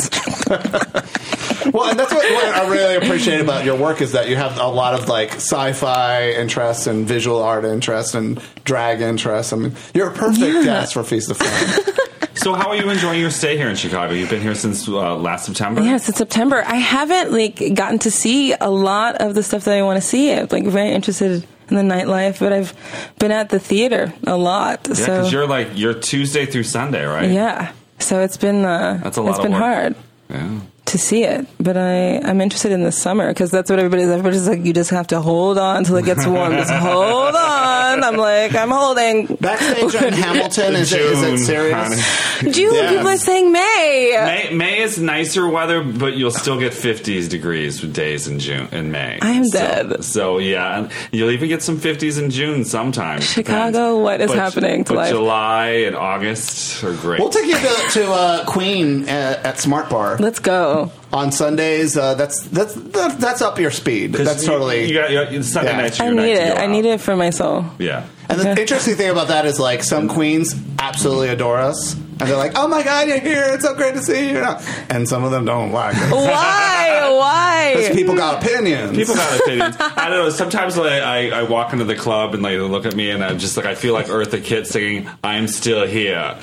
sure. Well, and that's what, what I really appreciate about your work is that you have a lot of like sci-fi interests and visual art interests and drag interests. I mean, you're a perfect Yeah. guest for Feast of Flame. So, how are you enjoying your stay here in Chicago? You've been here since uh, last September. Yeah, since September. I haven't like gotten to see a lot of the stuff that I want to see. I'm like very interested in the nightlife, but I've been at the theater a lot. Yeah, so because you're like you're Tuesday through Sunday, right? yeah, so it's been uh, That's a lot it's of been work. hard Yeah. to see it, but I I'm interested in the summer because that's what everybody's everybody's like. You just have to hold on until it gets warm. Just hold on. I'm like I'm holding. Backstage in Hamilton, is it, is it June, serious? June, Yeah. people are saying May. May, May is nicer weather, but you'll still get fifties degrees days in June in May. I am so, dead. So yeah, and you'll even get some fifties in June sometimes. Chicago, Depends. what is But- happening to but life? July and August are great. We'll take you to, to uh, Queen at, at Smart Bar Let's go. on Sundays. Uh, that's that's that, that's up your speed. 'Cause That's you- totally. You got, you got, Sunday Yeah. night's I your night need to it. go I out. need it for my soul. Yeah. And the Okay. interesting thing about that is, like, some queens absolutely adore us, and they're like, "Oh my God, you're here! It's so great to see you!" And some of them don't like it. Why? Why? Because people got opinions. People got opinions. I don't know. Sometimes like, I, I walk into the club and like, they look at me and I'm just like, I feel like Eartha Kitt singing, "I'm still here."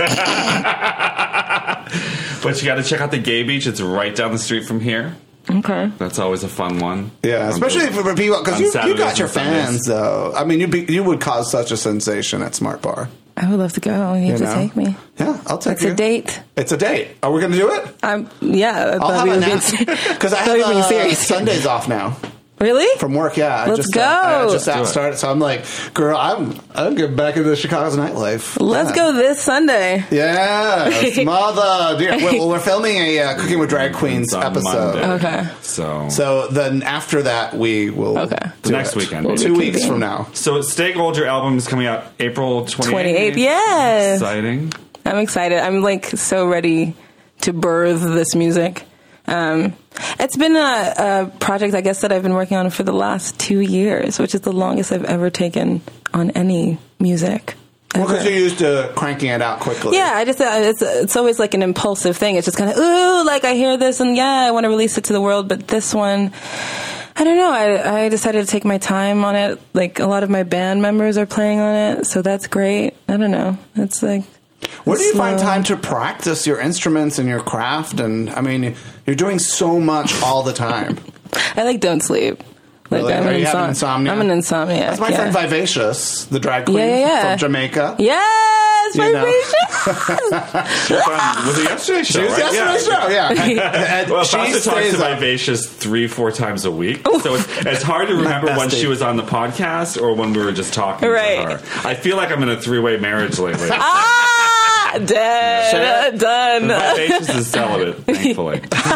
But you got to check out the Gay Beach. It's right down the street from here. Okay. That's always a fun one. Yeah, especially On- for people because on you, you Saturdays got your and Sundays. fans, though. I mean, you be, you would cause such a sensation at Smart Bar. I would love to go. You have You to know? take me. Yeah, I'll take It's you. a date. It's a date. Are we going to do it? I'm yeah. I I'll thought have we a were being nap ser- because I thought we have were being uh, serious. Sundays off now. Really? From work, yeah. I Let's just, go. Uh, I just Let's do it. started, so I'm like, girl, I'm I'm getting back into Chicago's nightlife. Let's Yeah. go this Sunday. Yeah, mother. Dear. Well, we're filming a uh, Cooking with Drag Queens It's on episode. Monday. Okay. So, So then after that, we will. Okay. The do next it. weekend, Well, maybe. two weeks Convene. from now. so Stay Gold, your album is coming out April twenty-eighth. twenty-eighth. Yes. Exciting. I'm excited. I'm like so ready to birth this music. Um, it's been a, a project, I guess, that I've been working on for the last two years, which is the longest I've ever taken on any music. Well, because ever. you're used to cranking it out quickly. Yeah, I just uh, it's it's always like an impulsive thing. It's just kind of ooh, like I hear this and yeah, I want to release it to the world. But this one, I don't know. I, I decided to take my time on it. Like, a lot of my band members are playing on it, so that's great. I don't know. It's like... Where do you slow. find time to practice your instruments and your craft? And, I mean, you're doing so much all the time. I, like, don't sleep. Like, Really? I'm, Are an you having insom- insomnia? I'm an insomniac. That's my yeah. friend Vivacious, the drag queen Yeah, yeah, yeah. from Jamaica. Yes! You My know. vision! Was it yesterday's show? She was right? yesterday's show, yeah. And, and Well, she Fausta talks stays to up. Vivacious three, four times a week. So it's, it's hard to remember when bestie. she was on the podcast or when we were just talking Right. to her. I feel like I'm in a three-way marriage lately. Ah! Dead. Done. Vivacious is celibate, thankfully.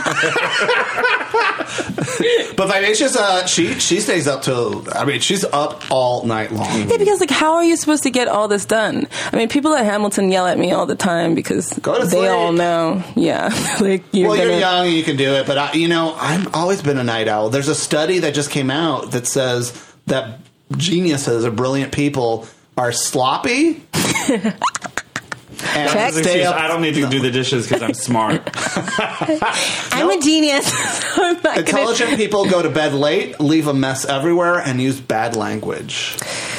But Vivacious, uh, she, she stays up till, I mean, she's up all night long. Yeah, because, like, how are you supposed to get all this done? I mean, people at Hamilton yell at me all the time because Go to they sleep. all know. Yeah. like, you're Well, gonna, you're young and you can do it, but I, you know, I've always been a night owl. There's a study that just came out that says that geniuses or brilliant people are sloppy. and Check. Excuse, stay up. I don't need to do the dishes because I'm smart. I'm a genius. I'm not gonna- Intelligent people go to bed late, leave a mess everywhere, and use bad language.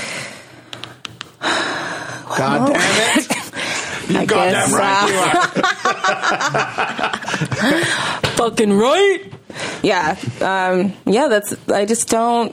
God damn it! You I goddamn guess, right you are. Fucking right. Yeah. Um, yeah, that's, I just don't,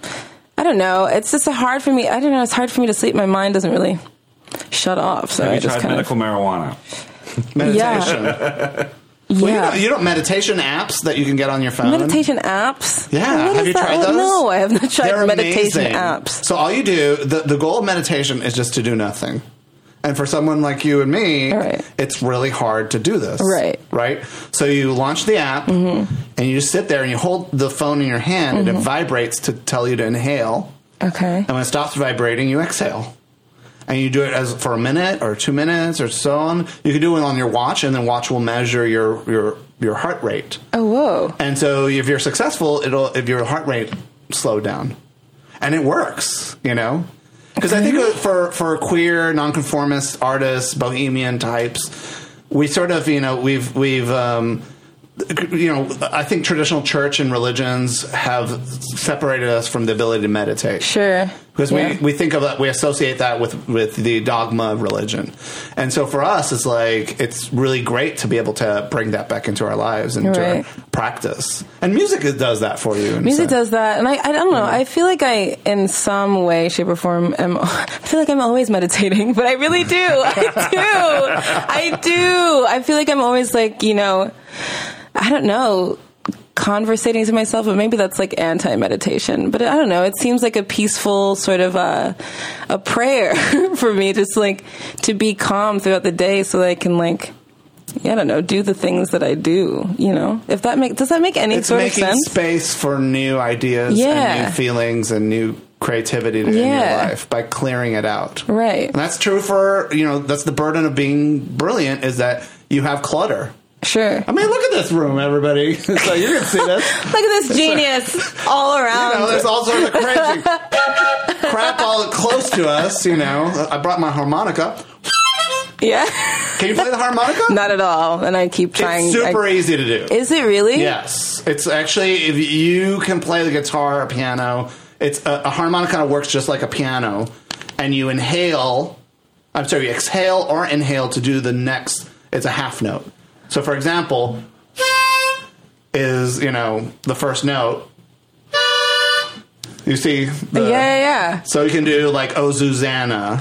I don't know. It's just hard for me. I don't know. It's hard for me to sleep. My mind doesn't really shut off. So Have I you just tried kind medical marijuana? Meditation. of, Well, you, yeah. know, you know meditation apps that you can get on your phone? Meditation apps? Yeah. What Have is you that? tried Oh, those? No, I have not tried They're meditation amazing. apps. So all you do, the, the goal of meditation is just to do nothing. And for someone like you and me, Right. it's really hard to do this. Right. Right? So you launch the app, Mm-hmm. and you just sit there and you hold the phone in your hand, and it vibrates to tell you to inhale. Okay. And when it stops vibrating, you exhale. And you do it as for a minute or two minutes or so on. You can do it on your watch, and then watch will measure your, your, your heart rate. Oh, whoa. And so if you're successful, it'll if your heart rate slow down, and it works, you know. Because I think for for queer, nonconformist artists, bohemian types, we sort of you know we've we've um, you know I think traditional church and religions have separated us from the ability to meditate. Sure. Because Yeah. we, we think of that, we associate that with, with the dogma of religion. And so for us, it's like, it's really great to be able to bring that back into our lives and into Right. our practice. And music is- does that for you. in a Music sense. does that, and I, I don't know. I feel like I, in some way, shape, or form, am. I feel like I'm always meditating, but I really do. I do. I do. I feel like I'm always like, you know, I don't know, conversating to myself, but maybe that's like anti-meditation. But I don't know. It seems like a peaceful sort of a, a prayer for me, just like to be calm throughout the day, so that I can like. Yeah, I don't know, do the things that I do, you know? If that make does that make any It's sort of making sense? space for new ideas Yeah. and new feelings and new creativity to, in your Yeah. life by clearing it out. Right. And that's true for, you know, that's the burden of being brilliant is that you have clutter. Sure. I mean, look at this room, everybody. So you can see this. Look at this genius all around. You know, there's all sorts of crazy crap all close to us, you know. I brought my harmonica. yeah. Can you play the harmonica? Not at all. And I keep trying. It's super I, easy to do. Is it really? Yes. It's actually, if you can play the guitar or piano, it's a, a harmonica kind of works just like a piano. And you inhale, I'm sorry, you exhale or inhale to do the next, it's a half note. So, for example, is, you know, the first note. You see? The, Yeah, yeah, yeah. So you can do like, Oh, Susanna.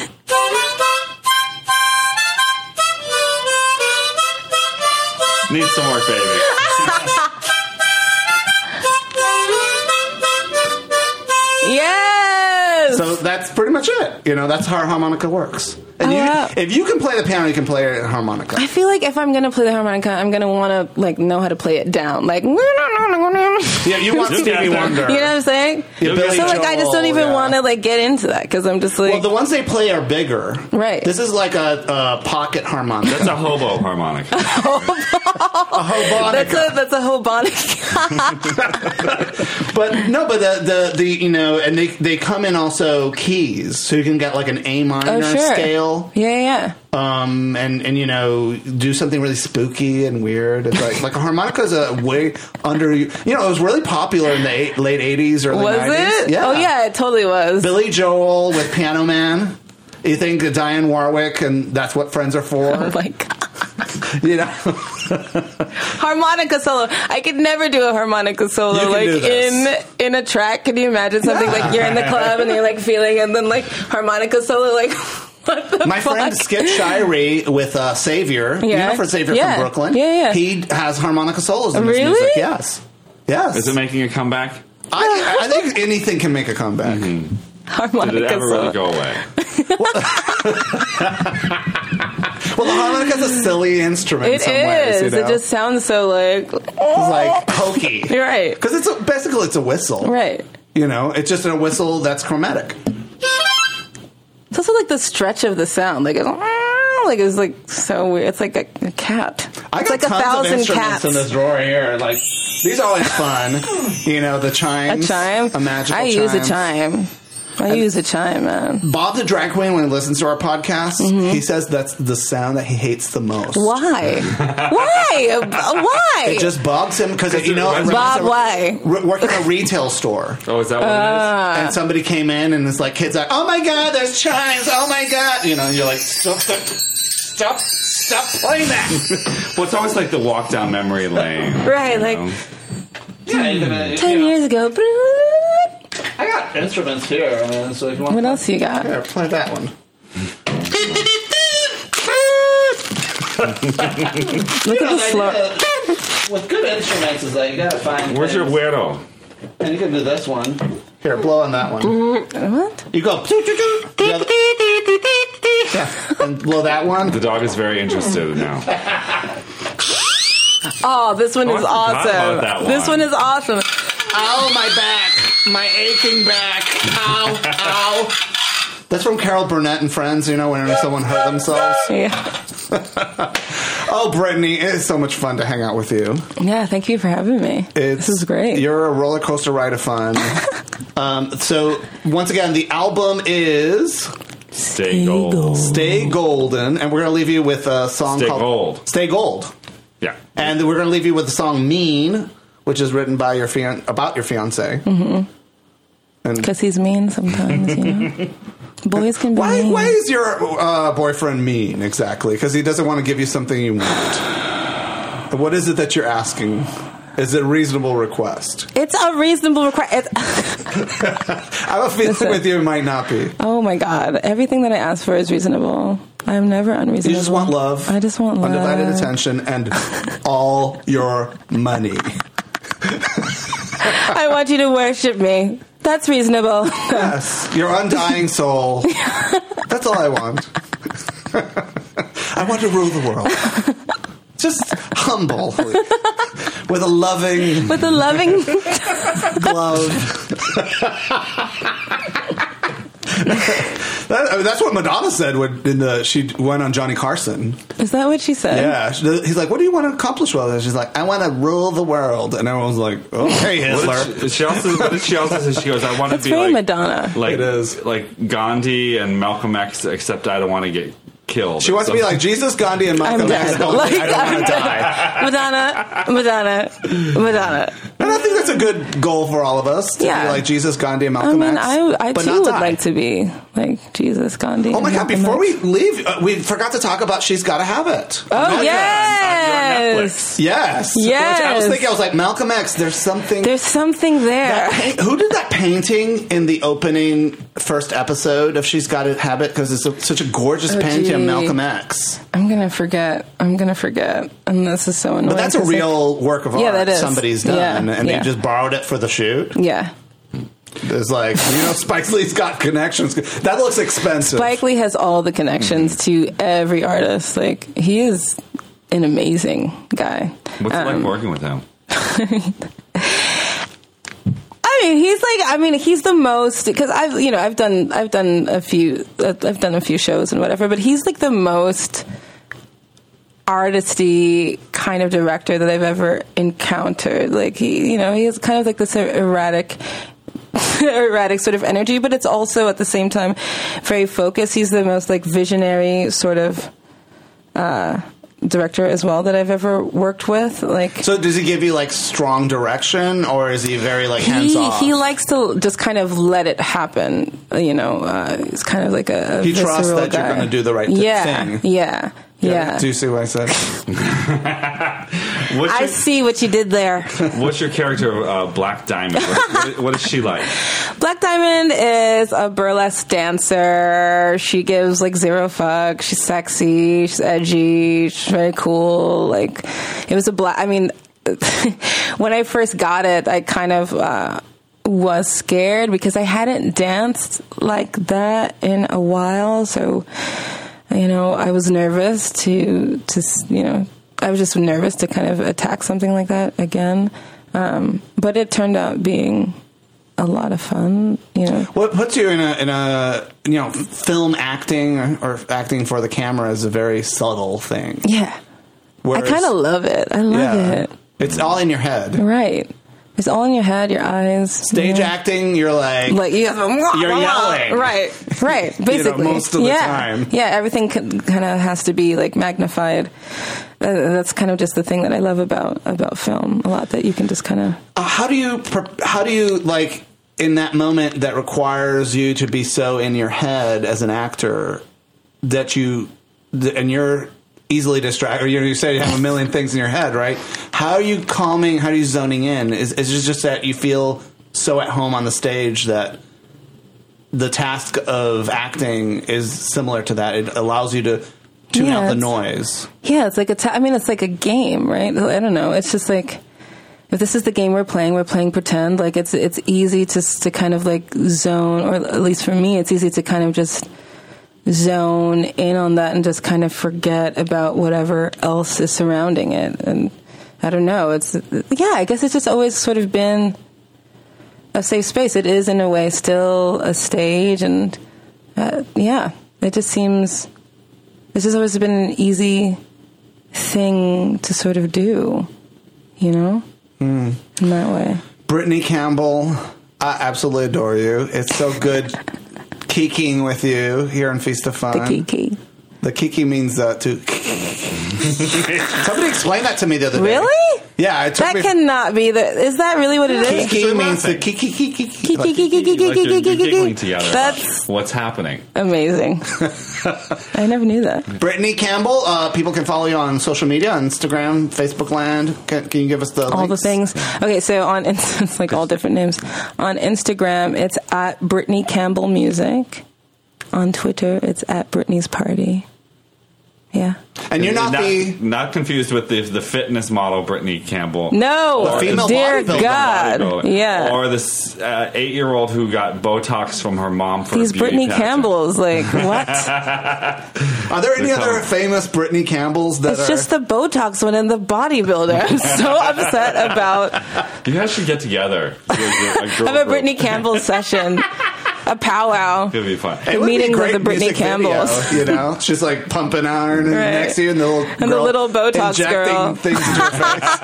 Need some work, baby. Yes. So that's pretty much it. You know, that's how a harmonica works. And Oh, you, wow. if you can play the piano, you can play a harmonica. I feel like if I'm gonna play the harmonica, I'm gonna want to like know how to play it down. Like, you know Yeah, you want Just Stevie get there. Wonder. what I'm saying? Yeah, Billy So like, I just don't Joel, even yeah. want to like get into that because I'm just like, Well, the ones they play are bigger. Right. This is like a, a pocket harmonica. That's a hobo harmonica. a hobonica. that's a that's a hobonic. But no, but the, the the you know, and they they come in also keys, so you can get like an A minor Oh, sure. scale style. Yeah, yeah. Um, and, and, you know, do something really spooky and weird. It's like, like a harmonica is a way under, you know, it was really popular in the eight, late eighties, early Was nineties. it? Yeah. Oh, yeah, it totally was. Billy Joel with Piano Man. You think of Diane Warwick, and that's what friends are for. Oh, my God. You know? Harmonica solo. I could never do a harmonica solo. You can Like do this. in in a track. Can you imagine something Yeah. like you're in the club and you're like feeling, and then like harmonica solo, like what the My fuck? friend Skip Shirey with uh, Savior, you Yeah. know Fred Savior Yeah. from Brooklyn. Yeah, yeah. He has harmonica solos in his Really? music. Yes. Yes. Is it making a comeback? I, I think anything can make a comeback. harmonica Did it ever solo. really go away? Well, the harmonica is a silly instrument in It some is. ways. You know? It just sounds so like. It's like hokey. You're right. Because it's a, basically it's a whistle. Right. You know, it's just a whistle that's chromatic. It's also like the stretch of the sound. Like it's like it's like so weird. It's like a, a cat. I It's got like a tons of thousand instruments cats. in this drawer here. Like these are always fun. You know, the A chimes. chime. A magical I chime. use a chime. I use a chime, man. Bob the drag queen, when he listens to our podcast, he says that's the sound that he hates the most. Why? Why? Uh, Why? It just bugs him because you know. it Bob, reminds why? him- re- Working in a retail store, Oh, is that what Uh, and somebody came in and it's like kids like, "Oh my god, there's chimes! Oh my god!" You know, and you're like, "Stop, stop, stop, stop playing that!" it is? Well, it's always like the walk down memory lane. Right, you like- know? Yeah, you can, Ten years ago. I got instruments here. I mean, so if you want, What else you got? Here, play that one. Look at the slow. With good instruments, is that you gotta find. Where's your weirdo? And you can do this one. Here, blow on that one. What? You go. The other- Yeah, and blow that one. The dog is very interested now. Oh, this one Oh, I is forgot awesome. about that This one. one is awesome. Ow, my back. My aching back. Ow, ow. That's from Carol Burnett and Friends, you know, whenever someone hurt themselves. Yeah. Oh, Brittany, it is so much fun to hang out with you. Yeah, thank you for having me. It's, this is great. You're a roller coaster ride of fun. um, so, once again, the album is Stay gold. Stay Golden, and we're going to leave you with a song Stay called Gold. Stay Gold. Yeah. And we're going to leave you with the song Mean, which is written by your fian- about your fiance. Mm-hmm. And Because he's mean sometimes, you know. Boys can be why, mean. why is your uh, boyfriend mean exactly? Because he doesn't want to give you something you want. What is it that you're asking? Is it a reasonable request? It's a reasonable request. I have a feeling Listen. with you it might not be. Oh my God! Everything that I ask for is reasonable. I am never unreasonable. You just want love. I just want love. Undivided attention and all your money. I want you to worship me. That's reasonable. Yes, your undying soul. That's all I want. I want to rule the world. Just humble, with a loving With a loving. glove. That, I mean, that's what Madonna said when in the she went on Johnny Carson. Is that what she said? Yeah, she- he's like, "What do you want to accomplish with it?" She's like, "I want to rule the world," and everyone's like, "Okay, Hitler." What did she, she also, what did she also say? She goes, I want to That's be very like, Madonna. like, It is. like Gandhi and Malcolm X, except I don't want to get killed. She wants to be like Jesus, Gandhi, and Malcolm I'm X. dead. Going, Like, I don't I'm want to dead. die. Madonna, Madonna, Madonna. And I think that's a good goal for all of us to Yeah. be like Jesus, Gandhi, and I Malcolm mean, X. I, I but too not would die. like to be like Jesus, Gandhi. Oh my and God! Malcolm Before X. we leave, uh, we forgot to talk about She's Gotta Have It. Oh, Okay. yes. Yes. Yes. Which I was thinking, I was like, Malcolm X. There's something. There's something there. that paint, who did that painting in the opening first episode of She's Gotta Have It? Because it's a, such a gorgeous Oh, painting of gee. Malcolm X. I'm gonna forget. I'm gonna forget. And this is so annoying. But that's a 'cause it- real work of Yeah, art that is. somebody's done, Yeah, and yeah. they just borrowed it for the shoot. Yeah. It's like, you know, Spike Lee's got connections. That looks expensive. Spike Lee has all the connections to every artist. Like, he is an amazing guy. What's it Um, like working with him? I mean, he's like, I mean, he's the most, because I've, you know, I've done, I've done a few, I've done a few shows and whatever, but he's like the most artisty kind of director that I've ever encountered. Like, he, you know, he has kind of like this erratic erratic sort of energy, but it's also at the same time very focused. He's the most like visionary sort of uh, director as well that I've ever worked with. Like, so does he give you like strong direction, or is he very like hands he, off? he likes to just kind of let it happen. You know, uh, he's kind of like a, a he trusts visceral that guy. you're going to do the right th- yeah, thing. Yeah, yeah, yeah. Do you see what I said? What's I your, see what you did there. What's your character, uh, Black Diamond? What, what, what is she like? Black Diamond is a burlesque dancer. She gives like zero fuck. She's sexy. She's edgy. She's very cool. Like, it was a black. I mean, when I first got it, I kind of uh, was scared because I hadn't danced like that in a while. So, you know, I was nervous to to you know. I was just nervous to kind of attack something like that again. Um, but it turned out being a lot of fun, you know. What puts you in a, in a you know, film acting or, or acting for the camera is a very subtle thing. Yeah. Whereas, I kind of love it. I love yeah, it. It's all in your head. Right. It's all in your head, your eyes. Stage yeah. acting, you're like, Like you have to, you're yelling. Right, right. Basically. You know, most of the yeah. time. Yeah, everything kind of has to be like magnified. Uh, that's kind of just the thing that I love about about film a lot, that you can just kind of... Uh, how do you, how do you, like, in that moment that requires you to be so in your head as an actor that you, and you're easily distracted, or you, know, you say you have a million things in your head, right? How are you calming, how are you zoning in? Is, is it just that you feel so at home on the stage that the task of acting is similar to that? It allows you to tune Yeah, out the it's- noise. Yeah, it's like a. Ta- I mean, it's like a game, right? I don't know. It's just like, if this is the game we're playing, we're playing pretend. Like it's it's easy to to kind of like zone, or at least for me, it's easy to kind of just zone in on that and just kind of forget about whatever else is surrounding it. And I don't know. It's yeah. I guess it's just always sort of been a safe space. It is in a way still a stage, and uh, yeah, it just seems. It's just always been an easy thing to sort of do, you know, mm. in that way. Brittany Campbell, I absolutely adore you. It's so good kikiing with you here on Feast of Fun. The kiki. The kiki means uh, to... Somebody explained that to me the other day. Really? Yeah, it took That me... cannot be the... Is that really what it is? Kiki means the kiki kiki kiki. Kiki, kiki, kiki, Like you're, kiki, you're kiki, giggling kiki. together. That's What's happening? amazing. I never knew that. Brittany Campbell, uh, people can follow you on social media, on Instagram, Facebook Land. Can, can you give us the All links? the things. Okay, so on Inst- it's like all different names. On Instagram, it's at Brittany Campbell Music. On Twitter, it's at Brittany's Party. Yeah. And you're not, not, the... not confused with the the fitness model Brittany Campbell. No, The female dear bodybuilder. God, Bodybuilder. yeah. Or this uh, eight-year-old who got Botox from her mom for These a beauty Brittany pageant. Campbells, like what? Are there any That's other how- famous Brittany Campbells that It's are... just the Botox one and the bodybuilder. I'm so upset about. You guys should get together. A girl I have a group. Brittany Campbell session, a powwow. It'd be fun. It would be meeting with great the Brittany music video, Campbells. you know, she's like pumping iron Right. next to you, and the little And the girl little Botox injecting girl. things into your face.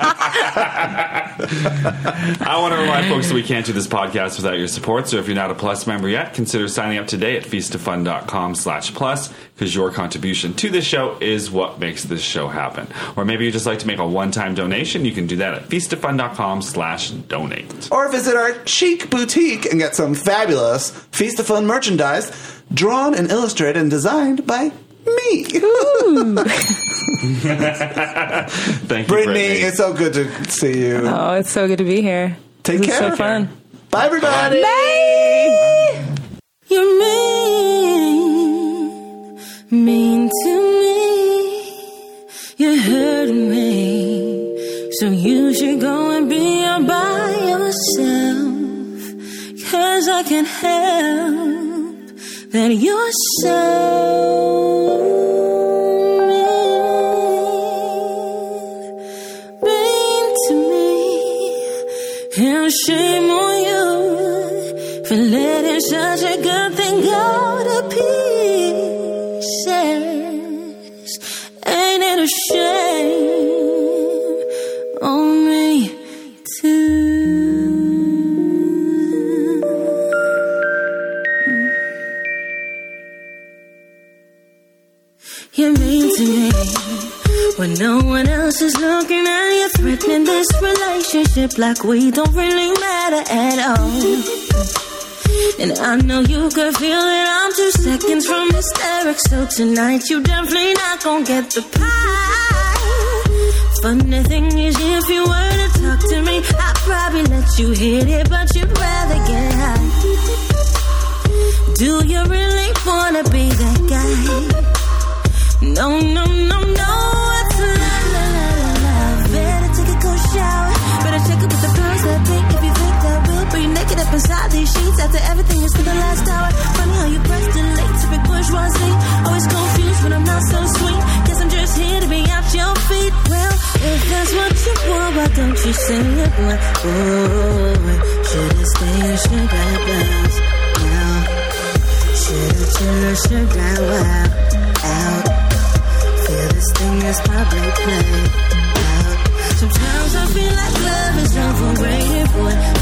I want to remind folks that we can't do this podcast without your support. So if you're not a Plus member yet, consider signing up today at feastoffun.com slash plus, because your contribution to this show is what makes this show happen. Or maybe you just like to make a one-time donation. You can do that at feastoffun.com slash donate. Or visit our chic boutique and get some fabulous Feast of Fun merchandise drawn and illustrated and designed by me. Thank you, Brittany, Brittany. it's so good to see you. Oh, it's so good to be here. Take this care. is so fun. Bye, everybody. Bye. You're mean, mean to me. You hurt me, so you should go and be all by yourself. 'Cause I can't help that you're so mean, mean to me. And shame on you for letting such a good thing go to pieces. Ain't it a shame on me too? when no one else is looking at you, threatening this relationship like we don't really matter at all. And I know you could feel it, I'm two seconds from hysterics, so tonight you definitely not gonna get the pie. Funny thing is, if you were to talk to me, I'd probably let you hit it, but you'd rather get high. Do you really wanna be that guy? No, no, no, no, it's la la la la la. Better take a cold shower, better check it with the girls that think if you think that we'll be naked up inside these sheets after everything is to the last hour. Funny how you press the late to big bourgeoisie. Always confused when I'm not so sweet. Guess I'm just here to be at your feet. Well, if that's what you want, why don't you say it, boy? Boy, should I stay or should I bounce? Now, should I chill or should I wow out? Feel this thing is probably played out. Sometimes I feel like love is overrated, boy.